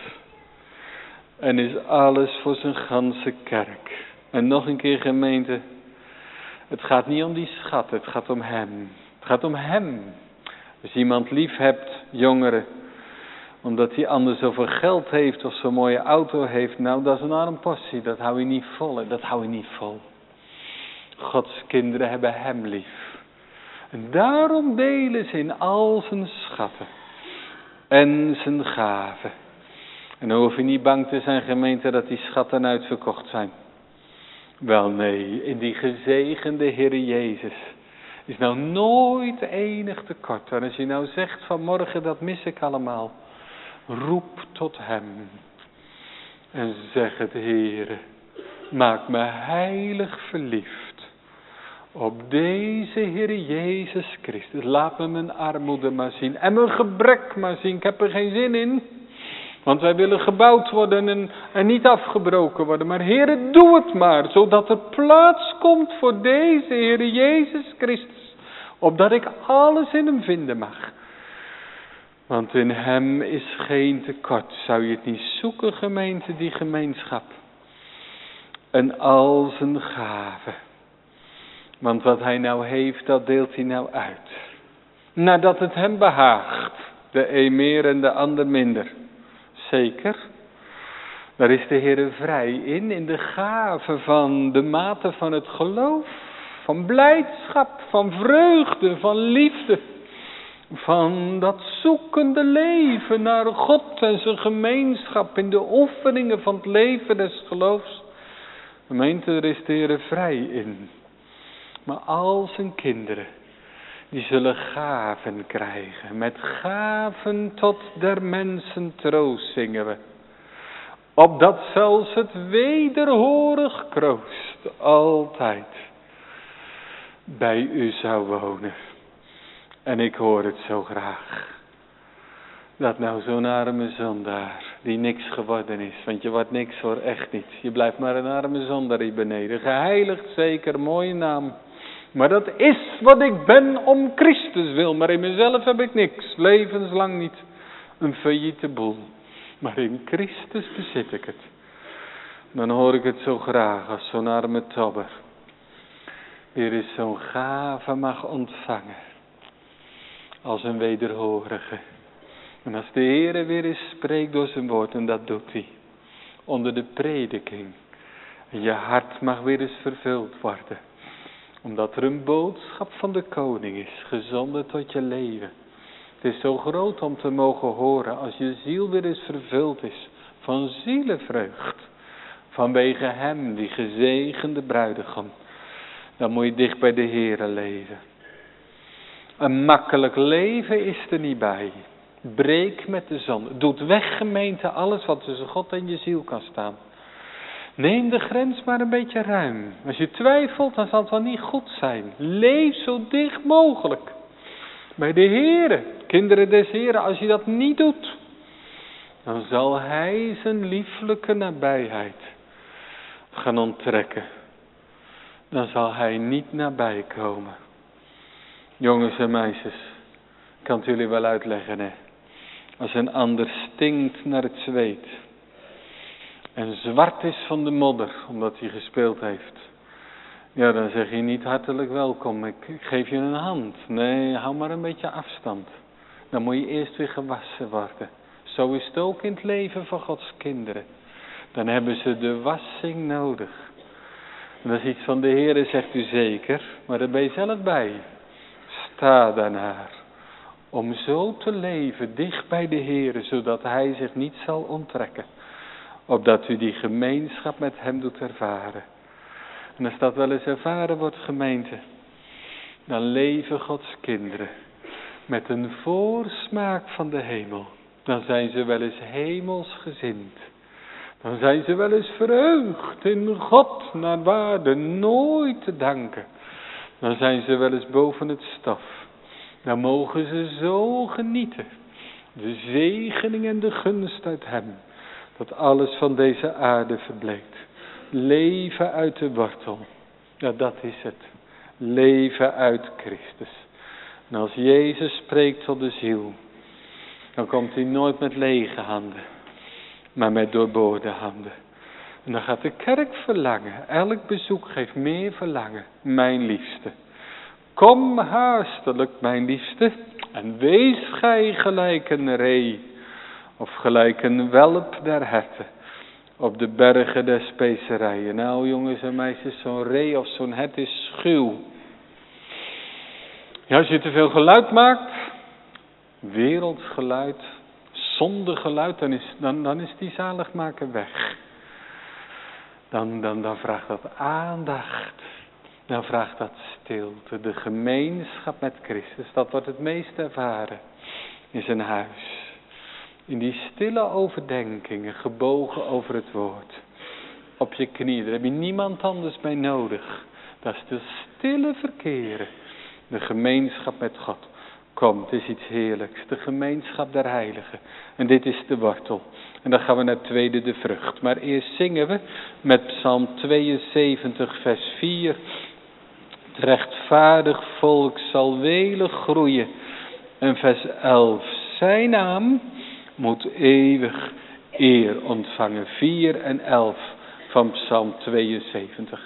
En is alles voor zijn ganse kerk. En nog een keer gemeente. Het gaat niet om die schat. Het gaat om hem. Het gaat om hem. Als je iemand lief hebt, jongeren, omdat hij anders zoveel geld heeft of zo'n mooie auto heeft. Nou, dat is een arm portie. Dat hou je niet vol. Hè? Dat hou je niet vol. Gods kinderen hebben hem lief. En daarom delen ze in al zijn schatten. En zijn gaven. En dan hoef je niet bang te zijn, gemeente, dat die schatten uitverkocht zijn. Wel nee, in die gezegende Heere Jezus is nou nooit enig tekort. En als je nou zegt vanmorgen, dat mis ik allemaal. Roep tot hem. En zeg het, Heere, maak me heilig verliefd op deze Heere Jezus Christus. Laat me mijn armoede maar zien en mijn gebrek maar zien. Ik heb er geen zin in. Want wij willen gebouwd worden en niet afgebroken worden. Maar Heere, doe het maar, zodat er plaats komt voor deze Heere Jezus Christus. Opdat ik alles in hem vinden mag. Want in hem is geen tekort. Zou je het niet zoeken, gemeente, die gemeenschap. En al zijn gaven. Want wat hij nou heeft, dat deelt hij nou uit. Nadat het hem behaagt. De een meer en de ander minder. Zeker. Daar is de Heere vrij in de gave van de mate van het geloof. Van blijdschap, van vreugde, van liefde. Van dat zoekende leven naar God en zijn gemeenschap in de oefeningen van het leven des geloofs. Gemeente, er is de Heere vrij in. Maar al zijn kinderen, die zullen gaven krijgen. Met gaven tot der mensen troost zingen we. Opdat zelfs het wederhorig kroost altijd bij u zou wonen. En ik hoor het zo graag. Dat nou zo'n arme zondaar, die niks geworden is. Want je wordt niks hoor, echt niet. Je blijft maar een arme zondaar hier beneden. Geheiligd zeker, mooie naam. Maar dat is wat ik ben om Christus wil. Maar in mezelf heb ik niks. Levenslang niet. Een failliete boel. Maar in Christus bezit ik het. Dan hoor ik het zo graag als zo'n arme tobber. Weer eens zo'n gave mag ontvangen. Als een wederhorige. En als de Heere weer eens spreekt door zijn woord. En dat doet hij. Onder de prediking. En je hart mag weer eens vervuld worden. Omdat er een boodschap van de koning is. Gezonden tot je leven. Het is zo groot om te mogen horen. Als je ziel weer eens vervuld is. Van zielenvreugd. Vanwege hem, die gezegende bruidegom. Dan moet je dicht bij de Heere leven. Een makkelijk leven is er niet bij. Breek met de zonde. Doet weg, gemeente, alles wat tussen God en je ziel kan staan. Neem de grens maar een beetje ruim. Als je twijfelt, dan zal het wel niet goed zijn. Leef zo dicht mogelijk bij de Heere. Kinderen des Heeren, als je dat niet doet, dan zal Hij zijn lieflijke nabijheid gaan onttrekken. Dan zal Hij niet nabij komen. Jongens en meisjes, ik kan het jullie wel uitleggen, hè. Als een ander stinkt naar het zweet en zwart is van de modder, omdat hij gespeeld heeft, ja, dan zeg je niet hartelijk welkom, ik geef je een hand. Nee, hou maar een beetje afstand. Dan moet je eerst weer gewassen worden. Zo is het ook in het leven van Gods kinderen. Dan hebben ze de wassing nodig. En dat is iets van de Heere, zegt u zeker, maar daar ben je zelf bij. Sta daarnaar. Om zo te leven dicht bij de Heere, zodat Hij zich niet zal onttrekken. Opdat u die gemeenschap met Hem doet ervaren. En als dat wel eens ervaren wordt, gemeente, dan leven Gods kinderen met een voorsmaak van de hemel. Dan zijn ze wel eens hemelsgezind. Dan zijn ze wel eens verheugd in God naar waarde nooit te danken. Dan zijn ze wel eens boven het stof. Dan mogen ze zo genieten. De zegening en de gunst uit Hem. Dat alles van deze aarde verbleekt. Leven uit de wortel. Ja, dat is het. Leven uit Christus. En als Jezus spreekt tot de ziel, dan komt Hij nooit met lege handen, maar met doorboorde handen. En dan gaat de kerk verlangen. Elk bezoek geeft meer verlangen. Mijn liefste. Kom haastelijk, mijn liefste, en wees gij gelijk een ree, of gelijk een welp der herten, op de bergen der specerijen. Nou jongens en meisjes, zo'n ree of zo'n hert is schuw. Ja, als je te veel geluid maakt, wereldgeluid, zondegeluid, dan is die zaligmaker weg. Dan vraagt dat aandacht. Dan vraagt dat stilte. De gemeenschap met Christus, dat wordt het meest ervaren in zijn huis. In die stille overdenkingen, gebogen over het woord. Op je knieën, daar heb je niemand anders bij nodig. Dat is de stille verkeren. De gemeenschap met God. Kom, het is iets heerlijks. De gemeenschap der heiligen. En dit is de wortel. En dan gaan we naar het tweede, de vrucht. Maar eerst zingen we met Psalm 72, vers 4. Het rechtvaardig volk zal welig groeien. En vers 11. Zijn naam moet eeuwig eer ontvangen. 4 en 11 van Psalm 72.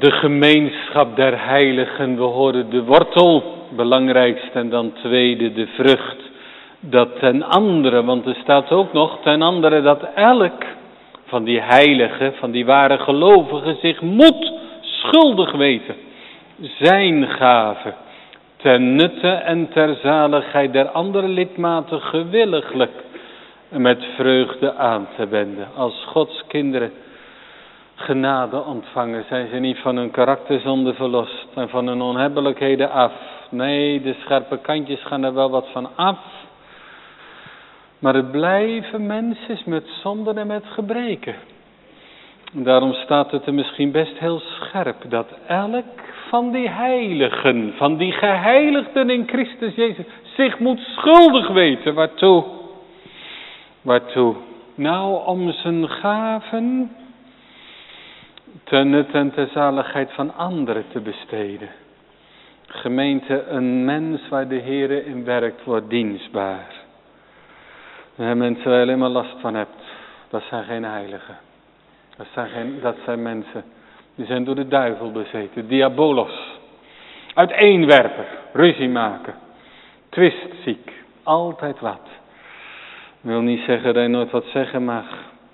De gemeenschap der heiligen, we horen de wortel, belangrijkste, en dan tweede de vrucht. Dat ten andere, want er staat ook nog ten andere dat elk van die heiligen, van die ware gelovigen zich moet schuldig weten. Zijn gave ten nutte en ter zaligheid der andere lidmaten gewilliglijk en met vreugde aan te wenden. Als Gods kinderen genade ontvangen, zijn ze niet van hun karakterzonde verlost en van hun onhebbelijkheden af. Nee, de scherpe kantjes gaan er wel wat van af. Maar het blijven mensen met zonden en met gebreken. En daarom staat het er misschien best heel scherp dat elk van die heiligen, van die geheiligden in Christus Jezus, zich moet schuldig weten. Waartoe? Waartoe? Nou, om zijn gaven ten nut en ter zaligheid van anderen te besteden. Gemeente, een mens waar de Heere in werkt, wordt dienstbaar. En mensen waar je alleen maar last van hebt, dat zijn geen heiligen. Dat zijn mensen, die zijn door de duivel bezeten, diabolos. Uiteenwerper, ruzie maken, twistziek, altijd wat. Ik wil niet zeggen dat je nooit wat zeggen mag.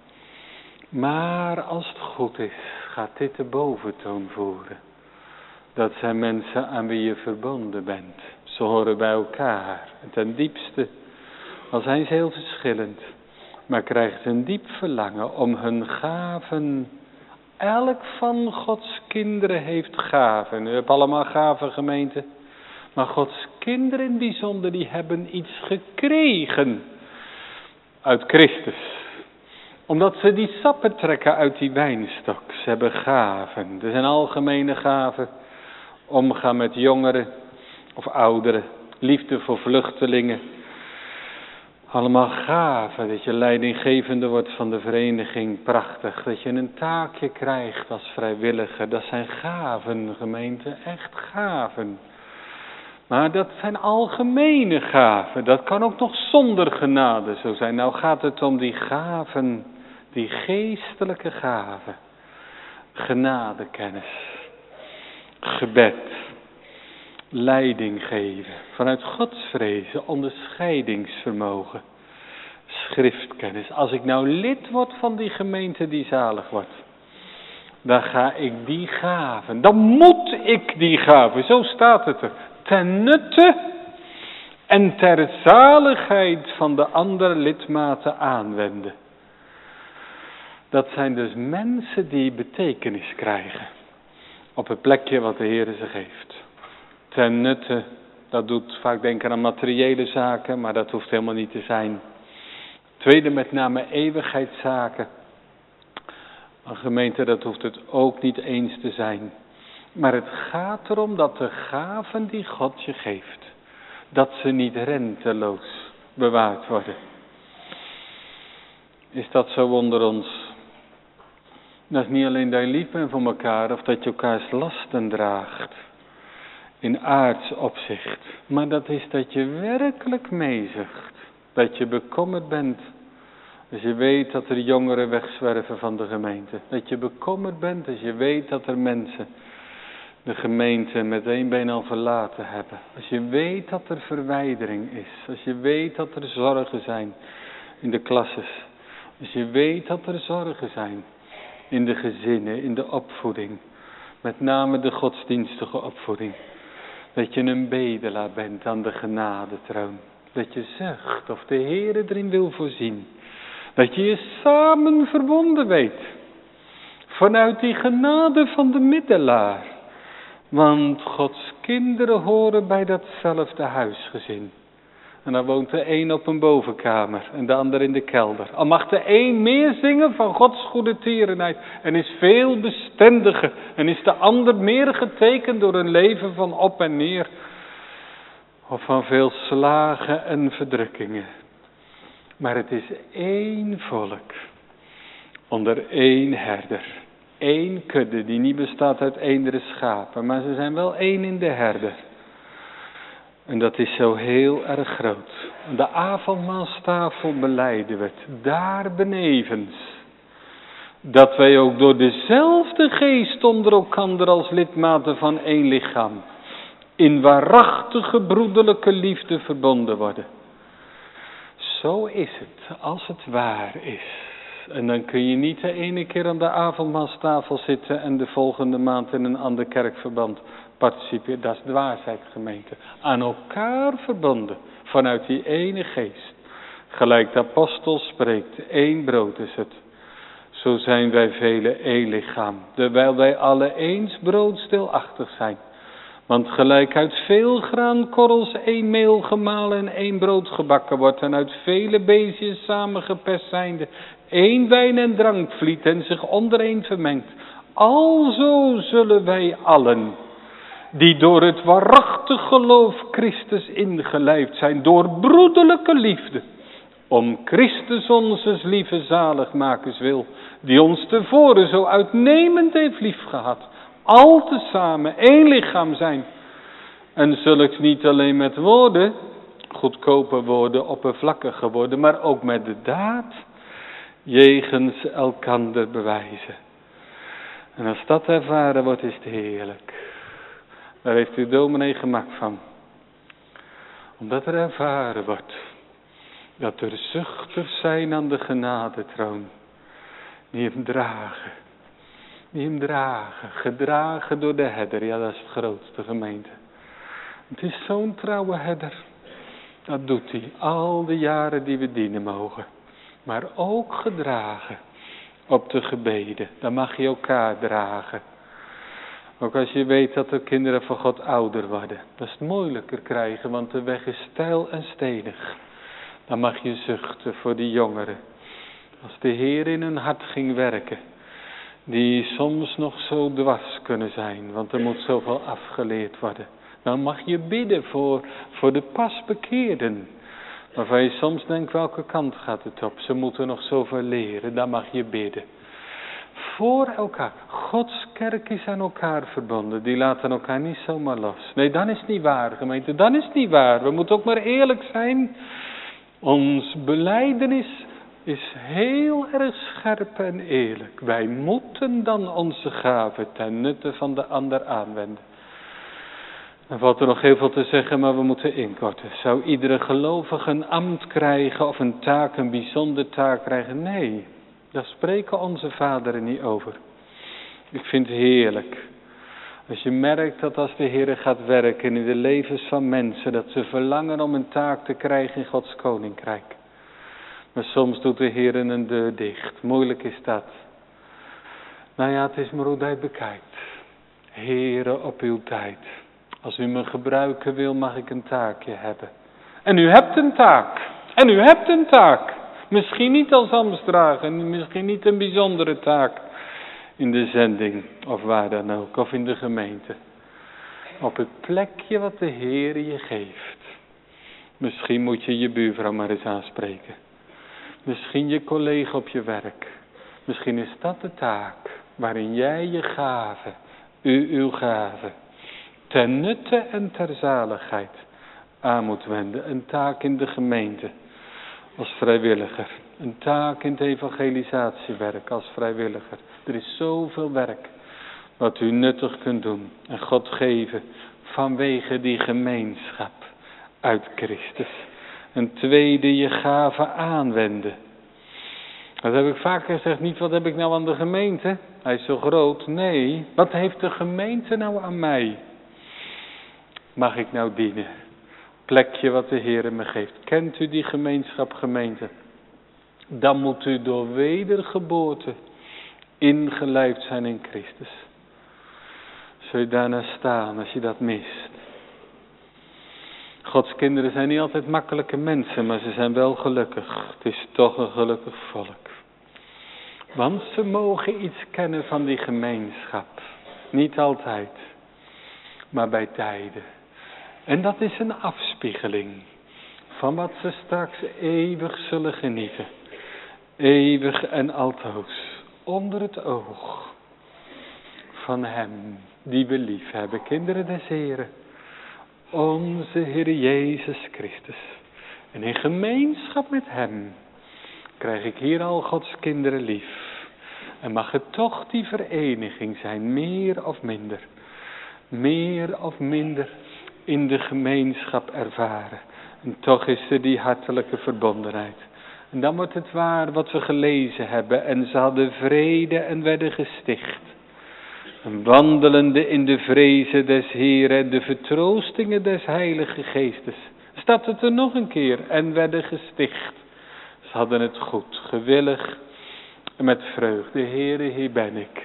Maar als het goed is, gaat dit de boventoon voeren. Dat zijn mensen aan wie je verbonden bent. Ze horen bij elkaar. En ten diepste, al zijn ze heel verschillend, maar krijgen ze een diep verlangen om hun gaven. Elk van Gods kinderen heeft gaven. U hebt allemaal gaven, gemeente. Maar Gods kinderen in het bijzonder, die hebben iets gekregen uit Christus. Omdat ze die sappen trekken uit die wijnstok. Ze hebben gaven. Er zijn algemene gaven. Omgaan met jongeren of ouderen. Liefde voor vluchtelingen. Allemaal gaven. Dat je leidinggevende wordt van de vereniging. Prachtig. Dat je een taakje krijgt als vrijwilliger. Dat zijn gaven, gemeente. Echt gaven. Maar dat zijn algemene gaven. Dat kan ook nog zonder genade zo zijn. Nou gaat het om die gaven. Die geestelijke gaven. Genadekennis. Gebed. Leiding geven. Vanuit godsvrezen. Onderscheidingsvermogen. Schriftkennis. Als ik nou lid word van die gemeente die zalig wordt. Dan ga ik die gaven. Dan moet ik die gaven. Zo staat het er. Ten nutte en ter zaligheid van de andere lidmaten aanwenden. Dat zijn dus mensen die betekenis krijgen. Op het plekje wat de Heer ze geeft. Ten nutte, dat doet vaak denken aan materiële zaken, maar dat hoeft helemaal niet te zijn. Tweede, met name eeuwigheidszaken. Een gemeente, dat hoeft het ook niet eens te zijn. Maar het gaat erom dat de gaven die God je geeft, dat ze niet renteloos bewaard worden. Is dat zo onder ons? Dat is niet alleen dat je lief bent voor elkaar of dat je elkaars lasten draagt in aards opzicht. Maar dat is dat je werkelijk meezucht. Dat je bekommerd bent als je weet dat er jongeren wegzwerven van de gemeente. Dat je bekommerd bent als je weet dat er mensen de gemeente met één been al verlaten hebben. Als je weet dat er verwijdering is. Als je weet dat er zorgen zijn in de klasses. Als je weet dat er zorgen zijn in de gezinnen, in de opvoeding. Met name de godsdienstige opvoeding. Dat je een bedelaar bent aan de genadetroon. Dat je zucht of de Heer erin wil voorzien. Dat je je samen verbonden weet. Vanuit die genade van de middelaar. Want Gods kinderen horen bij datzelfde huisgezin. En dan woont de een op een bovenkamer en de ander in de kelder. Al mag de een meer zingen van Gods goede tierenheid en is veel bestendiger. En is de ander meer getekend door een leven van op en neer. Of van veel slagen en verdrukkingen. Maar het is één volk. Onder één herder. Eén kudde die niet bestaat uit eendere schapen. Maar ze zijn wel één in de herder. En dat is zo heel erg groot. De avondmaalstafel belijden we het. Daar benevens. Dat wij ook door dezelfde geest onder elkander als lidmaten van één lichaam in waarachtige broederlijke liefde verbonden worden. Zo is het, als het waar is. En dan kun je niet de ene keer aan de avondmaalstafel zitten en de volgende maand in een ander kerkverband participeren. Dat is dwaasheid, gemeente. Aan elkaar verbonden, vanuit die ene geest. Gelijk de apostel spreekt, één brood is het. Zo zijn wij velen één lichaam, terwijl wij alle eens broodstilachtig zijn. Want gelijk uit veel graankorrels één meel gemalen en één brood gebakken wordt, en uit vele beestjes samengeperst zijnde één wijn en drank vliet en zich ondereen vermengt. Alzo zullen wij allen, die door het waarachtig geloof Christus ingelijfd zijn, door broederlijke liefde, om Christus onze lieve zaligmakers wil, die ons tevoren zo uitnemend heeft liefgehad, al tezamen één lichaam zijn. En zulks niet alleen met woorden, goedkope woorden, oppervlakkige woorden, maar ook met de daad, jegens elkander bewijzen. En als dat ervaren wordt, is het heerlijk. Daar heeft uw dominee gemak van. Omdat er ervaren wordt dat er zuchters zijn aan de genadetroon, die hem dragen. Die hem dragen, gedragen door de herder. Ja, dat is het grootste, gemeente. Het is zo'n trouwe herder. Dat doet hij al de jaren die we dienen mogen. Maar ook gedragen op de gebeden. Dan mag je elkaar dragen. Ook als je weet dat de kinderen van God ouder worden. Dat is het moeilijker krijgen, want de weg is steil en stenig. Dan mag je zuchten voor die jongeren. Als de Heer in hun hart ging werken, die soms nog zo dwars kunnen zijn, want er moet zoveel afgeleerd worden. Dan mag je bidden voor de pasbekeerden, waarvan je soms denkt, welke kant gaat het op? Ze moeten nog zoveel leren, dan mag je bidden. Voor elkaar. Gods kerk is aan elkaar verbonden, die laten elkaar niet zomaar los. Nee, dan is het niet waar, gemeente, dan is het niet waar. We moeten ook maar eerlijk zijn. Ons belijdenis is heel erg scherp en eerlijk. Wij moeten dan onze gaven ten nutte van de ander aanwenden. Dan valt er nog heel veel te zeggen, maar we moeten inkorten. Zou iedere gelovige een ambt krijgen of een taak, een bijzondere taak krijgen? Nee, daar spreken onze vaderen niet over. Ik vind het heerlijk. Als je merkt dat als de Heer gaat werken in de levens van mensen, dat ze verlangen om een taak te krijgen in Gods koninkrijk. Maar soms doet de Heer een deur dicht. Moeilijk is dat. Nou ja, het is maar hoe hij het bekijkt. Heere, op uw tijd. Als u me gebruiken wil, mag ik een taakje hebben. En u hebt een taak. En u hebt een taak. Misschien niet als ambtsdrager, misschien niet een bijzondere taak. In de zending, of waar dan ook, of in de gemeente. Op het plekje wat de Heer je geeft. Misschien moet je je buurvrouw maar eens aanspreken. Misschien je collega op je werk. Misschien is dat de taak waarin jij je gave, uw gave, ten nutte en ter zaligheid aan moet wenden. Een taak in de gemeente als vrijwilliger. Een taak in het evangelisatiewerk als vrijwilliger. Er is zoveel werk wat u nuttig kunt doen. En God geven vanwege die gemeenschap uit Christus. Een tweede, je gave aanwenden. Dat heb ik vaker gezegd, niet wat heb ik nou aan de gemeente? Hij is zo groot. Nee, wat heeft de gemeente nou aan mij? Mag ik nou dienen? Plekje wat de Heer me geeft. Kent u die gemeenschap, gemeente? Dan moet u door wedergeboorte ingelijfd zijn in Christus. Zul je daarna staan als je dat mist? Gods kinderen zijn niet altijd makkelijke mensen, maar ze zijn wel gelukkig. Het is toch een gelukkig volk. Want ze mogen iets kennen van die gemeenschap. Niet altijd, maar bij tijden. En dat is een afspiegeling van wat ze straks eeuwig zullen genieten. Eeuwig en altoos. Onder het oog van hem die we lief hebben. Kinderen des Heren. Onze Heer Jezus Christus. En in gemeenschap met hem krijg ik hier al Gods kinderen lief. En mag het toch die vereniging zijn, meer of minder. Meer of minder in de gemeenschap ervaren. En toch is er die hartelijke verbondenheid. En dan wordt het waar wat we gelezen hebben. En ze hadden vrede en werden gesticht. En wandelende in de vrezen des Heeren en de vertroostingen des Heilige Geestes. Staat het er nog een keer. En werden gesticht. Ze hadden het goed, gewillig en met vreugde. Heere, hier ben ik.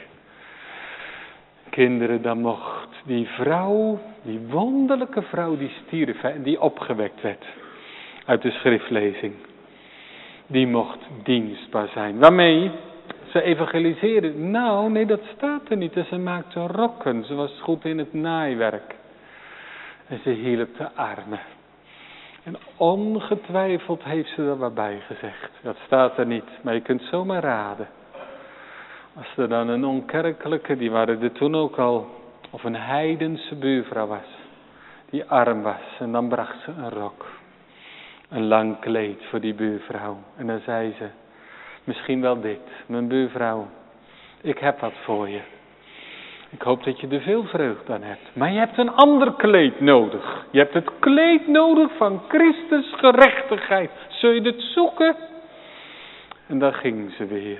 Kinderen, dan mocht die vrouw, die wonderlijke vrouw die stierf en die opgewekt werd uit de schriftlezing. Die mocht dienstbaar zijn. Waarmee? Ze evangeliseerde. Nou, nee, dat staat er niet. Ze maakte rokken. Ze was goed in het naaiwerk. En ze hielp de armen. En ongetwijfeld heeft ze er wat bij gezegd. Dat staat er niet, maar je kunt zomaar raden. Als er dan een onkerkelijke, die waren er toen ook al, of een heidense buurvrouw was, die arm was. En dan bracht ze een rok. Een lang kleed voor die buurvrouw. En dan zei ze, misschien wel dit, mijn buurvrouw, ik heb wat voor je. Ik hoop dat je er veel vreugde aan hebt. Maar je hebt een ander kleed nodig. Je hebt het kleed nodig van Christus gerechtigheid. Zul je het zoeken? En dan ging ze weer.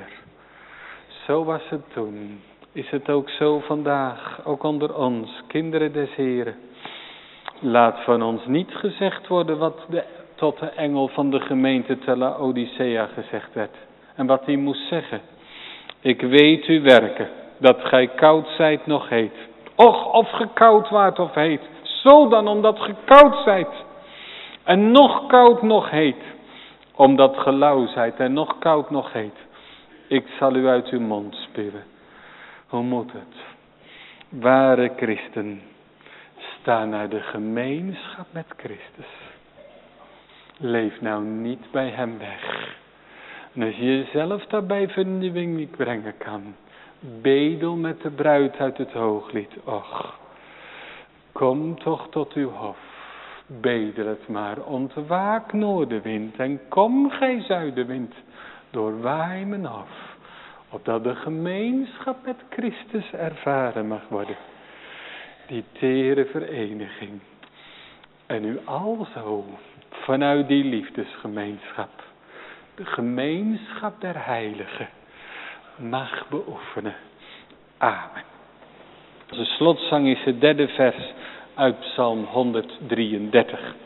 Zo was het toen. Is het ook zo vandaag, ook onder ons, kinderen des Heren. Laat van ons niet gezegd worden wat tot de engel van de gemeente te Laodicea gezegd werd. En wat hij moest zeggen. Ik weet uw werken, dat gij koud zijt nog heet. Och, of ge koud waart of heet. Zo dan, omdat ge koud zijt. En nog koud nog heet. Omdat ge lauw zijt en nog koud nog heet. Ik zal u uit uw mond spuwen. Hoe moet het? Ware christen, sta naar de gemeenschap met Christus. Leef nou niet bij hem weg. En als je jezelf daarbij vernieuwing niet brengen kan, bedel met de bruid uit het hooglied. Och, kom toch tot uw hof. Bedel het maar, ontwaak noordenwind en kom gij zuidenwind. Doorwaai mijn hof, opdat de gemeenschap met Christus ervaren mag worden. Die tere vereniging. En u alzo, vanuit die liefdesgemeenschap, de gemeenschap der heiligen, mag beoefenen. Amen. Onze slotzang is het 3e vers uit Psalm 133.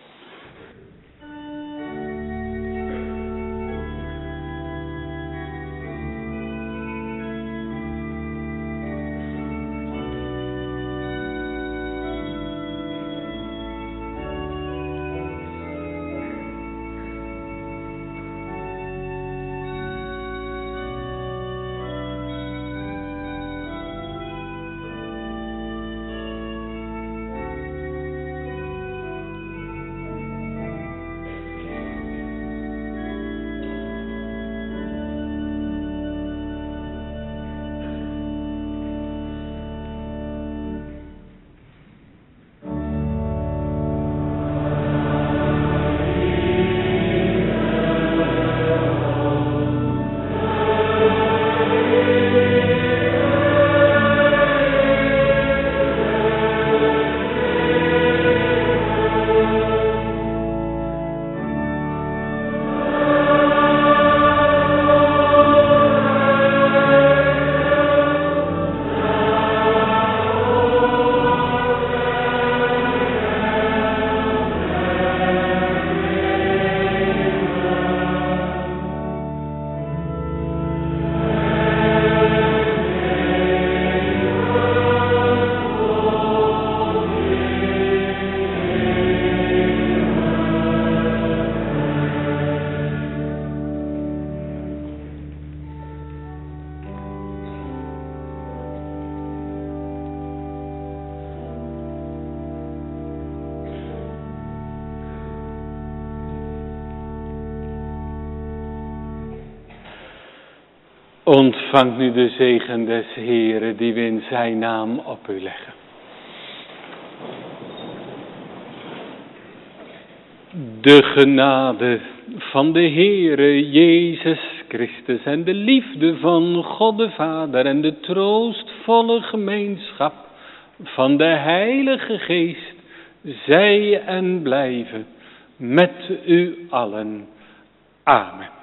Ontvang nu de zegen des Heeren die we in zijn naam op u leggen. De genade van de Heere Jezus Christus en de liefde van God de Vader en de troostvolle gemeenschap van de Heilige Geest zij en blijven met u allen. Amen.